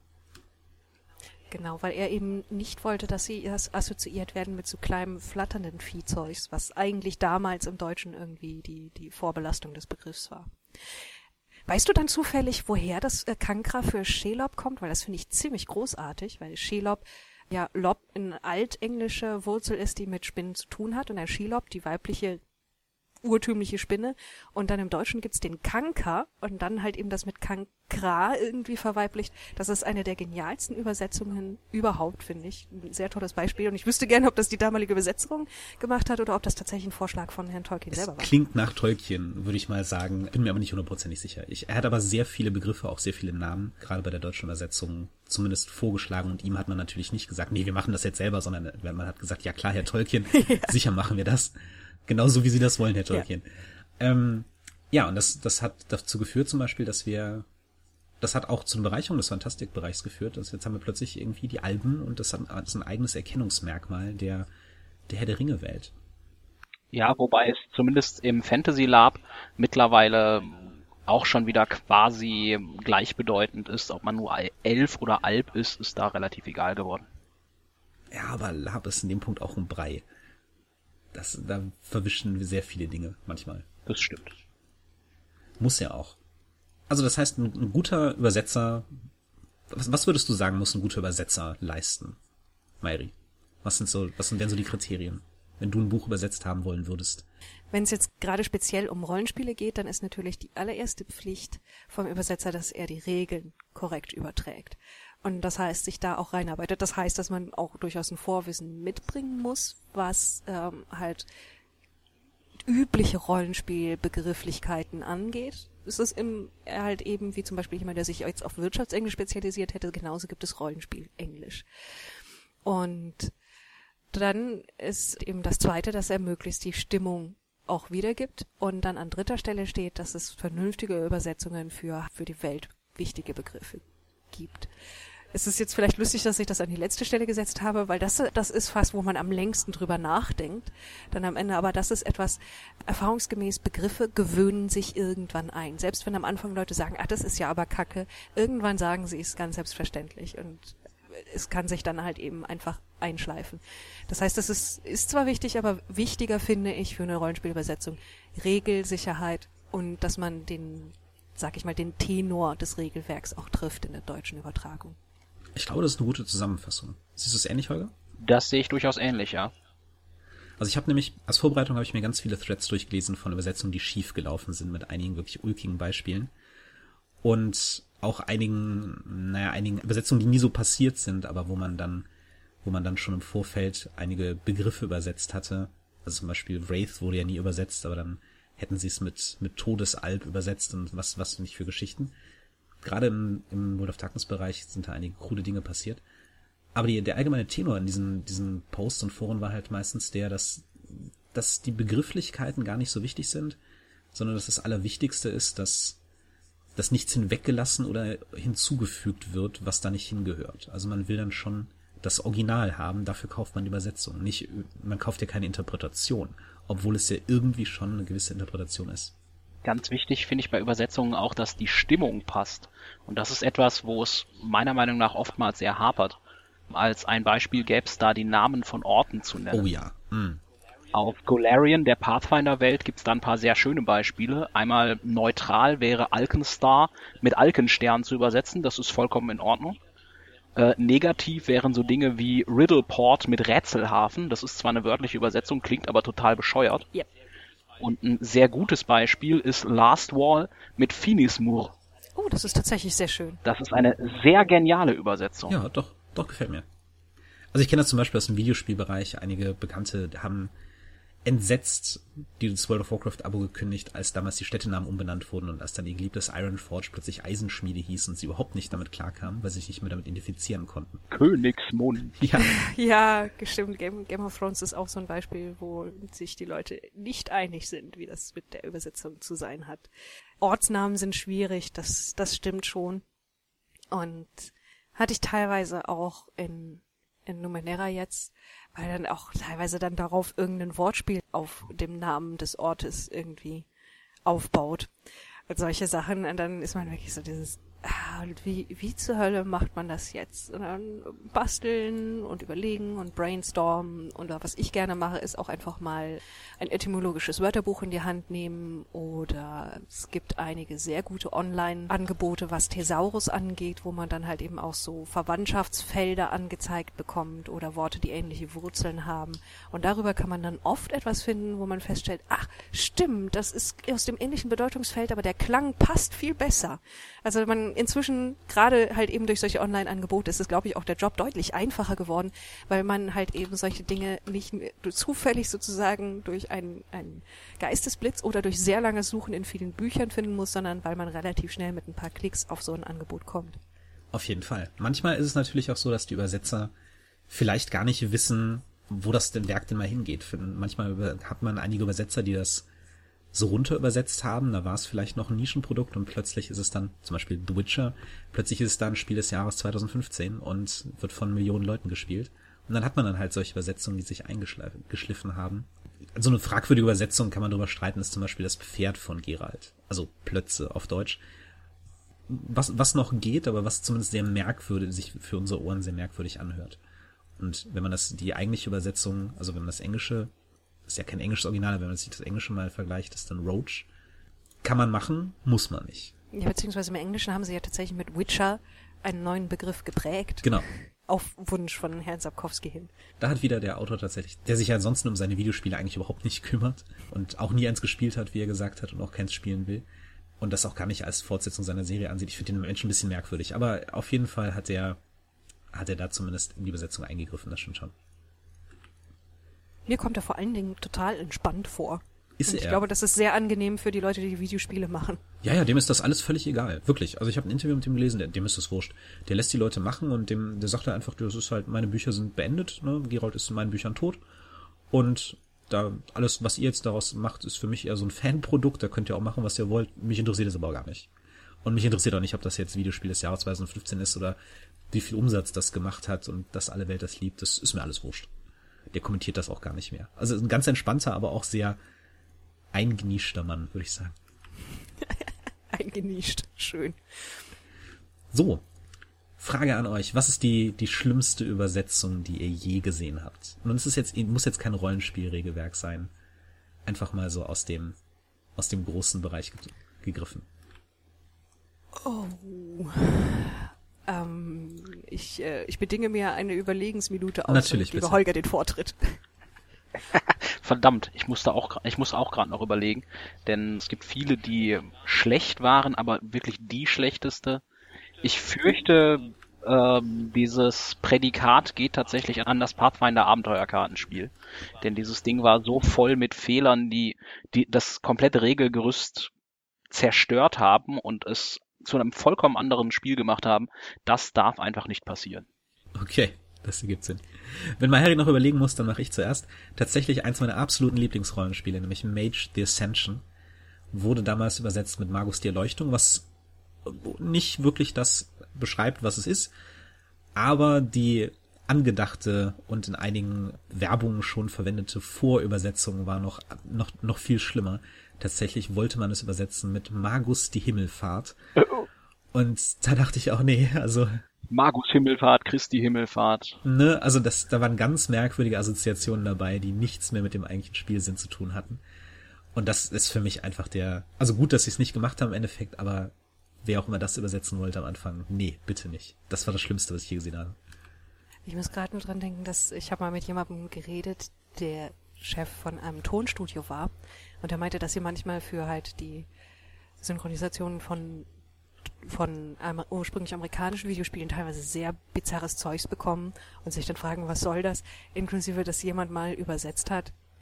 Genau, weil er eben nicht wollte, dass sie assoziiert werden mit so kleinem, flatternden Viehzeugs, was eigentlich damals im Deutschen irgendwie die Vorbelastung des Begriffs war. Weißt du dann zufällig, woher das Cancra für Shelob kommt? Weil das finde ich ziemlich großartig, weil Shelob ja Lob eine altenglische Wurzel ist, die mit Spinnen zu tun hat, und ein Shelob, die weibliche urtümliche Spinne, und dann im Deutschen gibt's den Kanker und dann halt eben das mit Kankra irgendwie verweiblicht. Das ist eine der genialsten Übersetzungen überhaupt, finde ich. Ein sehr tolles Beispiel, und ich wüsste gerne, ob das die damalige Übersetzung gemacht hat oder ob das tatsächlich ein Vorschlag von Herrn Tolkien selber war. Klingt nach Tolkien, würde ich mal sagen. Bin mir aber nicht hundertprozentig sicher. Er hat aber sehr viele Begriffe, auch sehr viele Namen, gerade bei der deutschen Übersetzung zumindest vorgeschlagen, und ihm hat man natürlich nicht gesagt, nee, wir machen das jetzt selber, sondern man hat gesagt, ja klar, Herr Tolkien, sicher machen wir das. Genauso wie Sie das wollen, Herr Tolkien. Ja, und das hat dazu geführt zum Beispiel, das hat auch zur Bereicherung des Fantastikbereichs geführt. Also jetzt haben wir plötzlich irgendwie die Alben, und das ist ein eigenes Erkennungsmerkmal der Herr der Ringe-Welt. Ja, wobei es zumindest im Fantasy Lab mittlerweile auch schon wieder quasi gleichbedeutend ist, ob man nur Elf oder Alb ist da relativ egal geworden. Ja, aber Lab ist in dem Punkt auch ein Brei. Da verwischen wir sehr viele Dinge manchmal. Das stimmt. Muss ja auch. Also das heißt, ein guter Übersetzer, was würdest du sagen, muss ein guter Übersetzer leisten, Mayri? Was wären so die Kriterien, wenn du ein Buch übersetzt haben wollen würdest? Wenn es jetzt gerade speziell um Rollenspiele geht, dann ist natürlich die allererste Pflicht vom Übersetzer, dass er die Regeln korrekt überträgt. Und das heißt, sich da auch reinarbeitet. Das heißt, dass man auch durchaus ein Vorwissen mitbringen muss, was halt übliche Rollenspielbegrifflichkeiten angeht. Es ist halt eben, wie zum Beispiel jemand, der sich jetzt auf Wirtschaftsenglisch spezialisiert hätte, genauso gibt es Rollenspiel-Englisch. Und dann ist eben das Zweite, dass er möglichst die Stimmung auch wiedergibt. Und dann an dritter Stelle steht, dass es vernünftige Übersetzungen für die Welt wichtige Begriffe gibt. Es ist jetzt vielleicht lustig, dass ich das an die letzte Stelle gesetzt habe, weil das ist fast, wo man am längsten drüber nachdenkt. Dann am Ende, aber das ist etwas, erfahrungsgemäß, Begriffe gewöhnen sich irgendwann ein. Selbst wenn am Anfang Leute sagen, das ist ja aber Kacke, irgendwann sagen sie es ganz selbstverständlich, und es kann sich dann halt eben einfach einschleifen. Das heißt, das ist zwar wichtig, aber wichtiger finde ich für eine Rollenspielübersetzung Regelsicherheit und dass man den Tenor des Regelwerks auch trifft in der deutschen Übertragung. Ich glaube, das ist eine gute Zusammenfassung. Siehst du es ähnlich, Holger? Das sehe ich durchaus ähnlich, ja. Also ich habe nämlich, als Vorbereitung habe ich mir ganz viele Threads durchgelesen von Übersetzungen, die schief gelaufen sind, mit einigen wirklich ulkigen Beispielen. Und auch einigen Übersetzungen, die nie so passiert sind, aber wo man dann schon im Vorfeld einige Begriffe übersetzt hatte. Also zum Beispiel Wraith wurde ja nie übersetzt, aber dann hätten sie es mit Todesalb übersetzt und was nicht für Geschichten. Gerade im World of Darkness Bereich sind da einige krude Dinge passiert. Aber der allgemeine Tenor in diesen Posts und Foren war halt meistens dass die Begrifflichkeiten gar nicht so wichtig sind, sondern dass das Allerwichtigste ist, dass nichts hinweggelassen oder hinzugefügt wird, was da nicht hingehört. Also man will dann schon das Original haben, dafür kauft man die Übersetzung. Man kauft ja keine Interpretation, obwohl es ja irgendwie schon eine gewisse Interpretation ist. Ganz wichtig finde ich bei Übersetzungen auch, dass die Stimmung passt. Und das ist etwas, wo es meiner Meinung nach oftmals sehr hapert. Als ein Beispiel gäbe es da die Namen von Orten zu nennen. Oh ja. Auf Golarion, der Pathfinder-Welt, gibt es da ein paar sehr schöne Beispiele. Einmal neutral wäre Alkenstar mit Alkenstern zu übersetzen. Das ist vollkommen in Ordnung. Negativ wären so Dinge wie Riddleport mit Rätselhafen. Das ist zwar eine wörtliche Übersetzung, klingt aber total bescheuert. Yep. Und ein sehr gutes Beispiel ist Last Wall mit Finismur. Oh, das ist tatsächlich sehr schön. Das ist eine sehr geniale Übersetzung. Ja, doch gefällt mir. Also ich kenne das zum Beispiel aus dem Videospielbereich. Einige Bekannte haben entsetzt dieses World of Warcraft Abo gekündigt, als damals die Städtenamen umbenannt wurden und als dann ihr geliebtes Ironforge plötzlich Eisenschmiede hieß und sie überhaupt nicht damit klarkamen, weil sie sich nicht mehr damit identifizieren konnten. Königsmund. Ja. Ja, gestimmt. Game of Thrones ist auch so ein Beispiel, wo sich die Leute nicht einig sind, wie das mit der Übersetzung zu sein hat. Ortsnamen sind schwierig, das stimmt schon. Und hatte ich teilweise auch in Numenera jetzt, weil dann auch teilweise dann darauf irgendein Wortspiel auf dem Namen des Ortes irgendwie aufbaut. Und solche Sachen, und dann ist man wirklich so dieses, wie zur Hölle macht man das jetzt? Und dann basteln und überlegen und brainstormen. Und was ich gerne mache, ist auch einfach mal ein etymologisches Wörterbuch in die Hand nehmen. Oder es gibt einige sehr gute Online-Angebote, was Thesaurus angeht, wo man dann halt eben auch so Verwandtschaftsfelder angezeigt bekommt oder Worte, die ähnliche Wurzeln haben. Und darüber kann man dann oft etwas finden, wo man feststellt, ach, stimmt, das ist aus dem ähnlichen Bedeutungsfeld, aber der Klang passt viel besser. Also man inzwischen, gerade halt eben durch solche Online-Angebote, ist es, glaube ich, auch der Job deutlich einfacher geworden, weil man halt eben solche Dinge nicht zufällig sozusagen durch einen Geistesblitz oder durch sehr langes Suchen in vielen Büchern finden muss, sondern weil man relativ schnell mit ein paar Klicks auf so ein Angebot kommt. Auf jeden Fall. Manchmal ist es natürlich auch so, dass die Übersetzer vielleicht gar nicht wissen, wo das Werk denn mal hingeht. Manchmal hat man einige Übersetzer, die das so runter übersetzt haben, da war es vielleicht noch ein Nischenprodukt und plötzlich ist es dann, zum Beispiel The Witcher, plötzlich ist es da ein Spiel des Jahres 2015 und wird von Millionen Leuten gespielt. Und dann hat man dann halt solche Übersetzungen, die sich eingeschliffen haben. So eine fragwürdige Übersetzung, kann man darüber streiten, ist zum Beispiel das Pferd von Geralt. Also Plötze auf Deutsch. Was noch geht, aber was zumindest sehr merkwürdig, sich für unsere Ohren sehr merkwürdig anhört. Und wenn man die eigentliche Übersetzung, also wenn man das Englische, ist ja kein englisches Original, aber wenn man sich das Englische mal vergleicht, ist dann Roach. Kann man machen, muss man nicht. Ja, beziehungsweise im Englischen haben sie ja tatsächlich mit Witcher einen neuen Begriff geprägt. Genau. Auf Wunsch von Herrn Sapkowski hin. Da hat wieder der Autor tatsächlich, der sich ja ansonsten um seine Videospiele eigentlich überhaupt nicht kümmert und auch nie eins gespielt hat, wie er gesagt hat, und auch keins spielen will. Und das auch gar nicht als Fortsetzung seiner Serie ansieht. Ich finde den Menschen ein bisschen merkwürdig. Aber auf jeden Fall hat er da zumindest in die Übersetzung eingegriffen, das stimmt schon. Mir kommt er vor allen Dingen total entspannt vor. Ist und ich er? glaube, das ist sehr angenehm für die Leute, die Videospiele machen. Ja, dem ist das alles völlig egal. Wirklich. Also ich habe ein Interview mit ihm gelesen, dem ist das wurscht. Der lässt die Leute machen und der sagt er einfach, das ist halt, meine Bücher sind beendet, ne? Geralt ist in meinen Büchern tot. Und da alles, was ihr jetzt daraus macht, ist für mich eher so ein Fanprodukt. Da könnt ihr auch machen, was ihr wollt. Mich interessiert es aber gar nicht. Und mich interessiert auch nicht, ob das jetzt Videospiel des Jahres 2015 ist oder wie viel Umsatz das gemacht hat und dass alle Welt das liebt. Das ist mir alles wurscht. Der kommentiert das auch gar nicht mehr. Also ein ganz entspannter, aber auch sehr eingenischter Mann, würde ich sagen. Eingenischt, schön. So, Frage an euch. Was ist die schlimmste Übersetzung, die ihr je gesehen habt? Und es muss jetzt kein Rollenspielregelwerk sein. Einfach mal so aus dem großen Bereich gegriffen. Oh. Ich bedinge mir eine Überlegensminute aus. Natürlich, und gebe bitte. Holger den Vortritt. Verdammt, ich muss auch gerade noch überlegen, denn es gibt viele, die schlecht waren, aber wirklich die schlechteste. Ich fürchte, dieses Prädikat geht tatsächlich an das Pathfinder Abenteuerkartenspiel, denn dieses Ding war so voll mit Fehlern, die das komplette Regelgerüst zerstört haben und es zu einem vollkommen anderen Spiel gemacht haben. Das darf einfach nicht passieren. Okay, das ergibt Sinn. Wenn Harry noch überlegen muss, dann mache ich zuerst. Tatsächlich eins meiner absoluten Lieblingsrollenspiele, nämlich Mage the Ascension, wurde damals übersetzt mit Magus die Erleuchtung, was nicht wirklich das beschreibt, was es ist, aber die angedachte und in einigen Werbungen schon verwendete Vorübersetzung war noch viel schlimmer. Tatsächlich wollte man es übersetzen mit Magus die Himmelfahrt. Und da dachte ich auch, nee, also Magus Himmelfahrt, Christi Himmelfahrt. ne, also da waren ganz merkwürdige Assoziationen dabei, die nichts mehr mit dem eigentlichen Spielsinn zu tun hatten. Und das ist für mich einfach also gut, dass sie es nicht gemacht haben im Endeffekt, aber wer auch immer das übersetzen wollte am Anfang, nee, bitte nicht. Das war das Schlimmste, was ich je gesehen habe. Ich muss gerade nur dran denken, dass ich habe mal mit jemandem geredet, der Chef von einem Tonstudio war. Und er meinte, dass sie manchmal für halt die Synchronisation von ursprünglich amerikanischen Videospielen teilweise sehr bizarres Zeugs bekommen und sich dann fragen, was soll das? Inklusive, dass jemand mal übersetzt hat,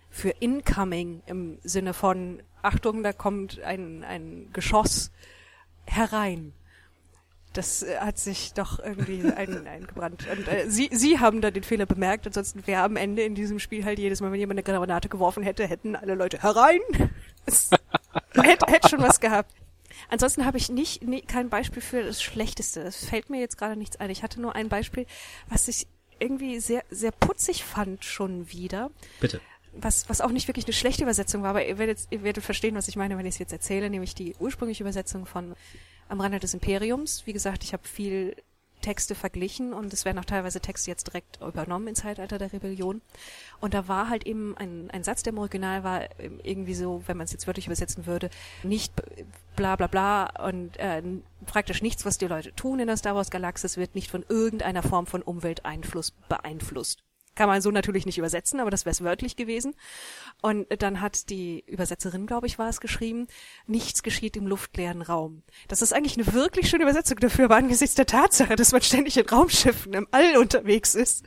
für incoming im Sinne von, Achtung, da kommt ein Geschoss herein. Das hat sich doch irgendwie eingebrannt. Und sie haben da den Fehler bemerkt, ansonsten wäre am Ende in diesem Spiel halt jedes Mal, wenn jemand eine Granate geworfen hätte, hätten alle Leute herein. Hätte schon was gehabt. Ansonsten habe ich kein Beispiel für das Schlechteste. Es fällt mir jetzt gerade nichts ein. Ich hatte nur ein Beispiel, was ich irgendwie sehr, sehr putzig fand schon wieder. Bitte. Was auch nicht wirklich eine schlechte Übersetzung war, aber ihr werdet verstehen, was ich meine, wenn ich es jetzt erzähle, nämlich die ursprüngliche Übersetzung von Am Rande des Imperiums. Wie gesagt, ich habe viel Texte verglichen und es werden auch teilweise Texte jetzt direkt übernommen im Zeitalter der Rebellion. Und da war halt eben ein Satz, der im Original war irgendwie so, wenn man es jetzt wörtlich übersetzen würde, nicht bla bla bla und praktisch nichts, was die Leute tun in der Star Wars Galaxis, wird nicht von irgendeiner Form von Umwelteinfluss beeinflusst. Kann man so natürlich nicht übersetzen, aber das wäre es wörtlich gewesen. Und dann hat die Übersetzerin, glaube ich, war es, geschrieben, nichts geschieht im luftleeren Raum. Das ist eigentlich eine wirklich schöne Übersetzung dafür, aber angesichts der Tatsache, dass man ständig in Raumschiffen im All unterwegs ist.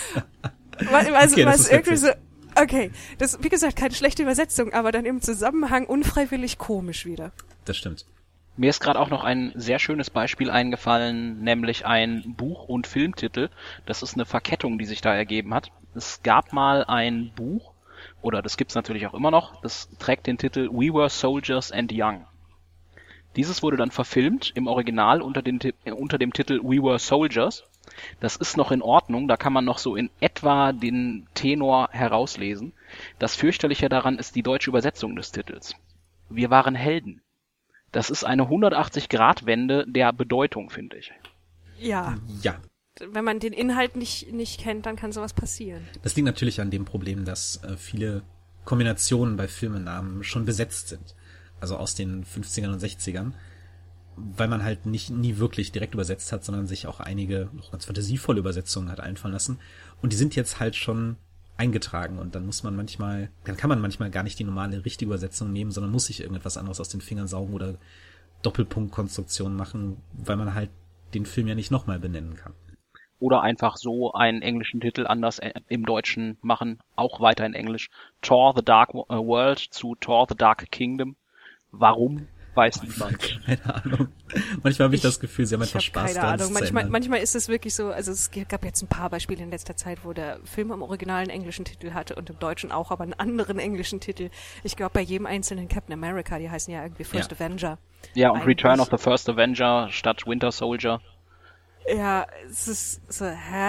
Was irgendwie so, okay, das, wie gesagt, keine schlechte Übersetzung, aber dann im Zusammenhang unfreiwillig komisch wieder. Das stimmt. Mir ist gerade auch noch ein sehr schönes Beispiel eingefallen, nämlich ein Buch- und Filmtitel. Das ist eine Verkettung, die sich da ergeben hat. Es gab mal ein Buch, oder das gibt's natürlich auch immer noch, das trägt den Titel We Were Soldiers and Young. Dieses wurde dann verfilmt, im Original unter dem Titel We Were Soldiers. Das ist noch in Ordnung, da kann man noch so in etwa den Tenor herauslesen. Das Fürchterliche daran ist die deutsche Übersetzung des Titels. Wir waren Helden. Das ist eine 180-Grad-Wende der Bedeutung, finde ich. Ja. Ja. Wenn man den Inhalt nicht kennt, dann kann sowas passieren. Das liegt natürlich an dem Problem, dass viele Kombinationen bei Filmennamen schon besetzt sind. Also aus den 50ern und 60ern. Weil man halt nie wirklich direkt übersetzt hat, sondern sich auch einige noch ganz fantasievolle Übersetzungen hat einfallen lassen. Und die sind jetzt halt schon eingetragen und dann kann man manchmal gar nicht die normale richtige Übersetzung nehmen, sondern muss sich irgendetwas anderes aus den Fingern saugen oder Doppelpunktkonstruktionen machen, weil man halt den Film ja nicht nochmal benennen kann. Oder einfach so einen englischen Titel anders im Deutschen machen, auch weiter in Englisch. Thor the Dark World zu Thor the Dark Kingdom. Warum? Weiß niemand. Keine Ahnung. Manchmal habe ich das Gefühl, sie haben einfach Spaß daran. Keine Ahnung. Manchmal ist es wirklich so, also es gab jetzt ein paar Beispiele in letzter Zeit, wo der Film im Original einen englischen Titel hatte und im Deutschen auch, aber einen anderen englischen Titel. Ich glaube, bei jedem einzelnen Captain America, die heißen ja irgendwie First Avenger. Ja, und Return of the First Avenger statt Winter Soldier. Ja, es ist so,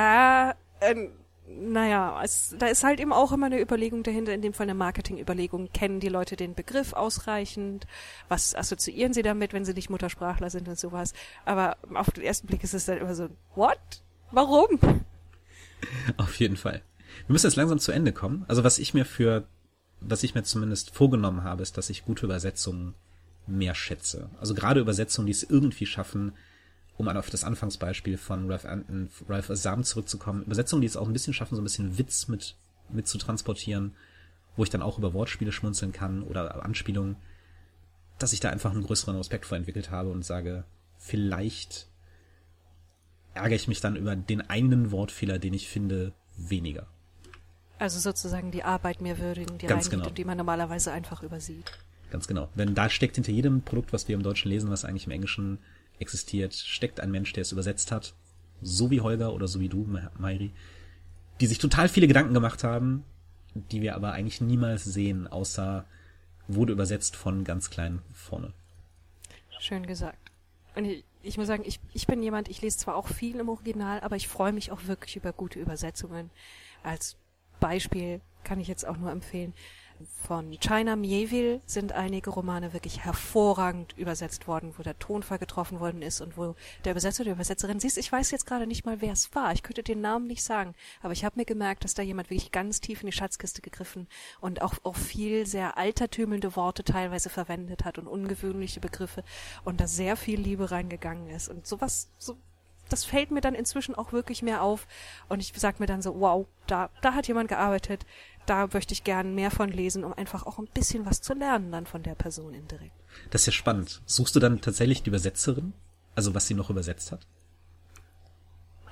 naja, da ist halt eben auch immer eine Überlegung dahinter, in dem Fall eine Marketingüberlegung. Kennen die Leute den Begriff ausreichend? Was assoziieren sie damit, wenn sie nicht Muttersprachler sind und sowas? Aber auf den ersten Blick ist es dann immer so, what? Warum? Auf jeden Fall. Wir müssen jetzt langsam zu Ende kommen. Also was ich mir zumindest vorgenommen habe, ist, dass ich gute Übersetzungen mehr schätze. Also gerade Übersetzungen, die es irgendwie schaffen, um auf das Anfangsbeispiel von Ralph Azam zurückzukommen, Übersetzungen, die es auch ein bisschen schaffen, so ein bisschen Witz mit zu transportieren, wo ich dann auch über Wortspiele schmunzeln kann oder Anspielungen, dass ich da einfach einen größeren Respekt vor entwickelt habe und sage, vielleicht ärgere ich mich dann über den einen Wortfehler, den ich finde, weniger. Also sozusagen die Arbeit mehr würdigen, die Ganz reingeht genau. und die man normalerweise einfach übersieht. Ganz genau. Denn da steckt hinter jedem Produkt, was wir im Deutschen lesen, was eigentlich im Englischen existiert, steckt ein Mensch, der es übersetzt hat, so wie Holger oder so wie du, Mairi, die sich total viele Gedanken gemacht haben, die wir aber eigentlich niemals sehen, außer wurde übersetzt von ganz klein vorne. Schön gesagt. Und ich muss sagen, ich bin jemand, ich lese zwar auch viel im Original, aber ich freue mich auch wirklich über gute Übersetzungen. Als Beispiel kann ich jetzt auch nur empfehlen, von China Miéville sind einige Romane wirklich hervorragend übersetzt worden, wo der Tonfall getroffen worden ist und wo der Übersetzer, die Übersetzerin, siehst, ich weiß jetzt gerade nicht mal, wer es war. Ich könnte den Namen nicht sagen, aber ich habe mir gemerkt, dass da jemand wirklich ganz tief in die Schatzkiste gegriffen und auch viel sehr altertümelnde Worte teilweise verwendet hat und ungewöhnliche Begriffe und da sehr viel Liebe reingegangen ist und das fällt mir dann inzwischen auch wirklich mehr auf und ich sag mir dann so, wow, da hat jemand gearbeitet, da möchte ich gern mehr von lesen, um einfach auch ein bisschen was zu lernen dann von der Person indirekt. Das ist ja spannend. Suchst du dann tatsächlich die Übersetzerin? Also was sie noch übersetzt hat?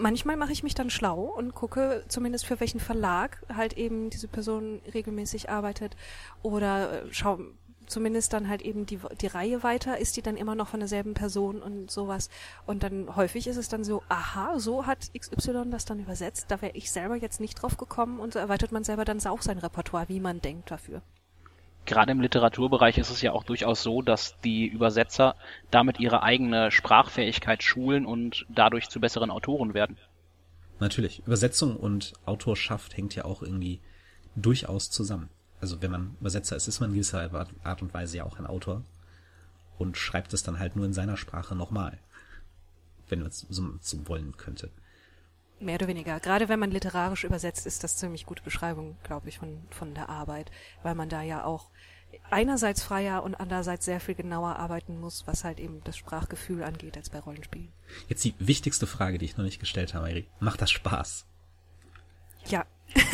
manchmal mache ich mich dann schlau und gucke zumindest für welchen Verlag halt eben diese Person regelmäßig arbeitet oder schau zumindest dann halt eben die Reihe weiter, ist die dann immer noch von derselben Person und sowas. Und dann häufig ist es dann so, aha, so hat XY das dann übersetzt, da wäre ich selber jetzt nicht drauf gekommen und so erweitert man selber dann auch sein Repertoire, wie man denkt dafür. Gerade im Literaturbereich ist es ja auch durchaus so, dass die Übersetzer damit ihre eigene Sprachfähigkeit schulen und dadurch zu besseren Autoren werden. Natürlich, Übersetzung und Autorschaft hängt ja auch irgendwie durchaus zusammen. Also wenn man Übersetzer ist, ist man in gewisser Art und Weise ja auch ein Autor und schreibt es dann halt nur in seiner Sprache nochmal, wenn man es so wollen könnte. Mehr oder weniger. Gerade wenn man literarisch übersetzt, ist das ziemlich gute Beschreibung, glaube ich, von der Arbeit, weil man da ja auch einerseits freier und andererseits sehr viel genauer arbeiten muss, was halt eben das Sprachgefühl angeht, als bei Rollenspielen. Jetzt die wichtigste Frage, die ich noch nicht gestellt habe, Erik. Macht das Spaß? Ja.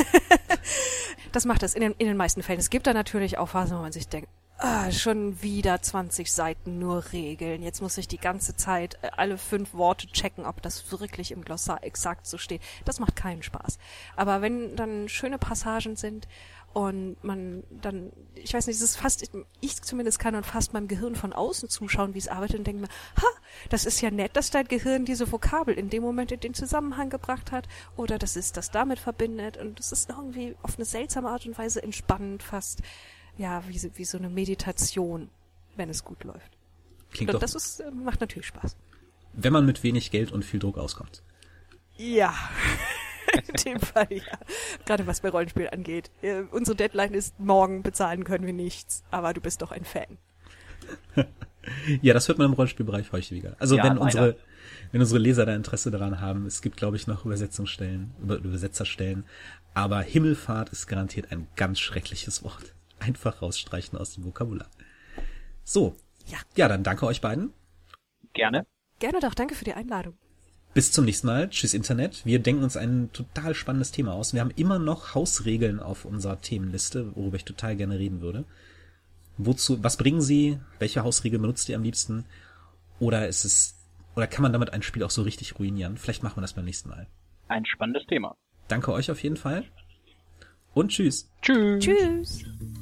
Das macht es in den meisten Fällen. Es gibt da natürlich auch Phasen, wo man sich denkt, schon wieder 20 Seiten nur Regeln. Jetzt muss ich die ganze Zeit alle 5 Worte checken, ob das wirklich im Glossar exakt so steht. Das macht keinen Spaß. Aber wenn dann schöne Passagen sind und man dann, ich weiß nicht, es ist fast, ich zumindest kann dann fast meinem Gehirn von außen zuschauen, wie es arbeitet und denke mir, das ist ja nett, dass dein Gehirn diese Vokabel in dem Moment in den Zusammenhang gebracht hat oder das damit verbindet und es ist irgendwie auf eine seltsame Art und Weise entspannend fast. Ja, wie so eine Meditation, wenn es gut läuft. Klingt und doch, das macht natürlich Spaß. wenn man mit wenig Geld und viel Druck auskommt. Ja, in dem Fall ja. Gerade was bei Rollenspiel angeht. Unsere Deadline ist morgen, bezahlen können wir nichts, aber du bist doch ein Fan. Ja, das hört man im Rollenspielbereich häufiger. Also Ja, wenn leider. unsere Leser da Interesse daran haben, es gibt, glaube ich, noch Übersetzerstellen, aber Himmelfahrt ist garantiert ein ganz schreckliches Wort. Einfach rausstreichen aus dem Vokabular. So. Ja, dann danke euch beiden. Gerne. Gerne doch, danke für die Einladung. Bis zum nächsten Mal. Tschüss Internet. Wir denken uns ein total spannendes Thema aus. Wir haben immer noch Hausregeln auf unserer Themenliste, worüber ich total gerne reden würde. Was bringen sie? Welche Hausregel benutzt ihr am liebsten? Oder kann man damit ein Spiel auch so richtig ruinieren? Vielleicht machen wir das beim nächsten Mal. Ein spannendes Thema. Danke euch auf jeden Fall. Und tschüss. Tschüss. Tschüss.